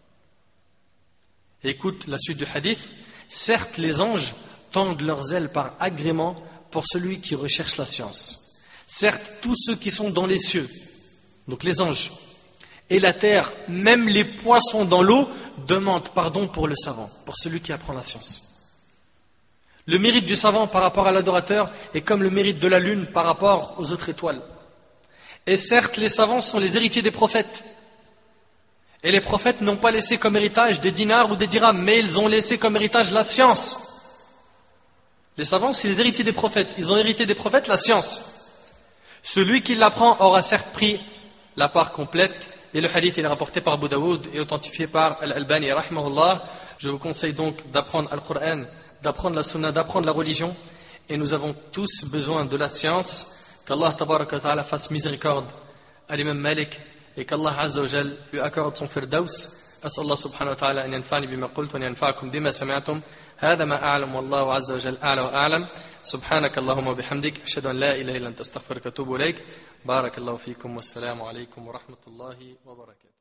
Speaker 1: Et écoute la suite du hadith. Certes, les anges tendent leurs ailes par agrément pour celui qui recherche la science. Certes, tous ceux qui sont dans les cieux, donc les anges, et la terre, même les poissons dans l'eau, demandent pardon pour le savant, pour celui qui apprend la science. Le mérite du savant par rapport à l'adorateur est comme le mérite de la lune par rapport aux autres étoiles. Et certes, les savants sont les héritiers des prophètes. Et les prophètes n'ont pas laissé comme héritage des dinars ou des dirhams, mais ils ont laissé comme héritage la science. Les savants, c'est les héritiers des prophètes. Ils ont hérité des prophètes la science. Celui qui l'apprend aura certes pris la part complète. Et le hadith il est rapporté par Abu Daoud et authentifié par Al-Albani rahimahullah. Je vous conseille donc d'apprendre Al-Qur'an, d'apprendre la sunna, d'apprendre la religion. Et nous avons tous besoin de la science. Qu'Allah tabaraka wa ta'ala fasse miséricorde à l'imam Malik et qu'Allah azza wa jal lui accorde son firdaus. أسأل الله سبحانه وتعالى أن ينفعني بما قلت وأن ينفعكم بما سمعتم. هذا ما أعلم والله عز وجل أعلى وأعلم. سبحانك اللهم وبحمدك أشهد أن لا إله إلا أنت أستغفرك وأتوب إليك. بارك الله فيكم والسلام عليكم ورحمة الله وبركاته.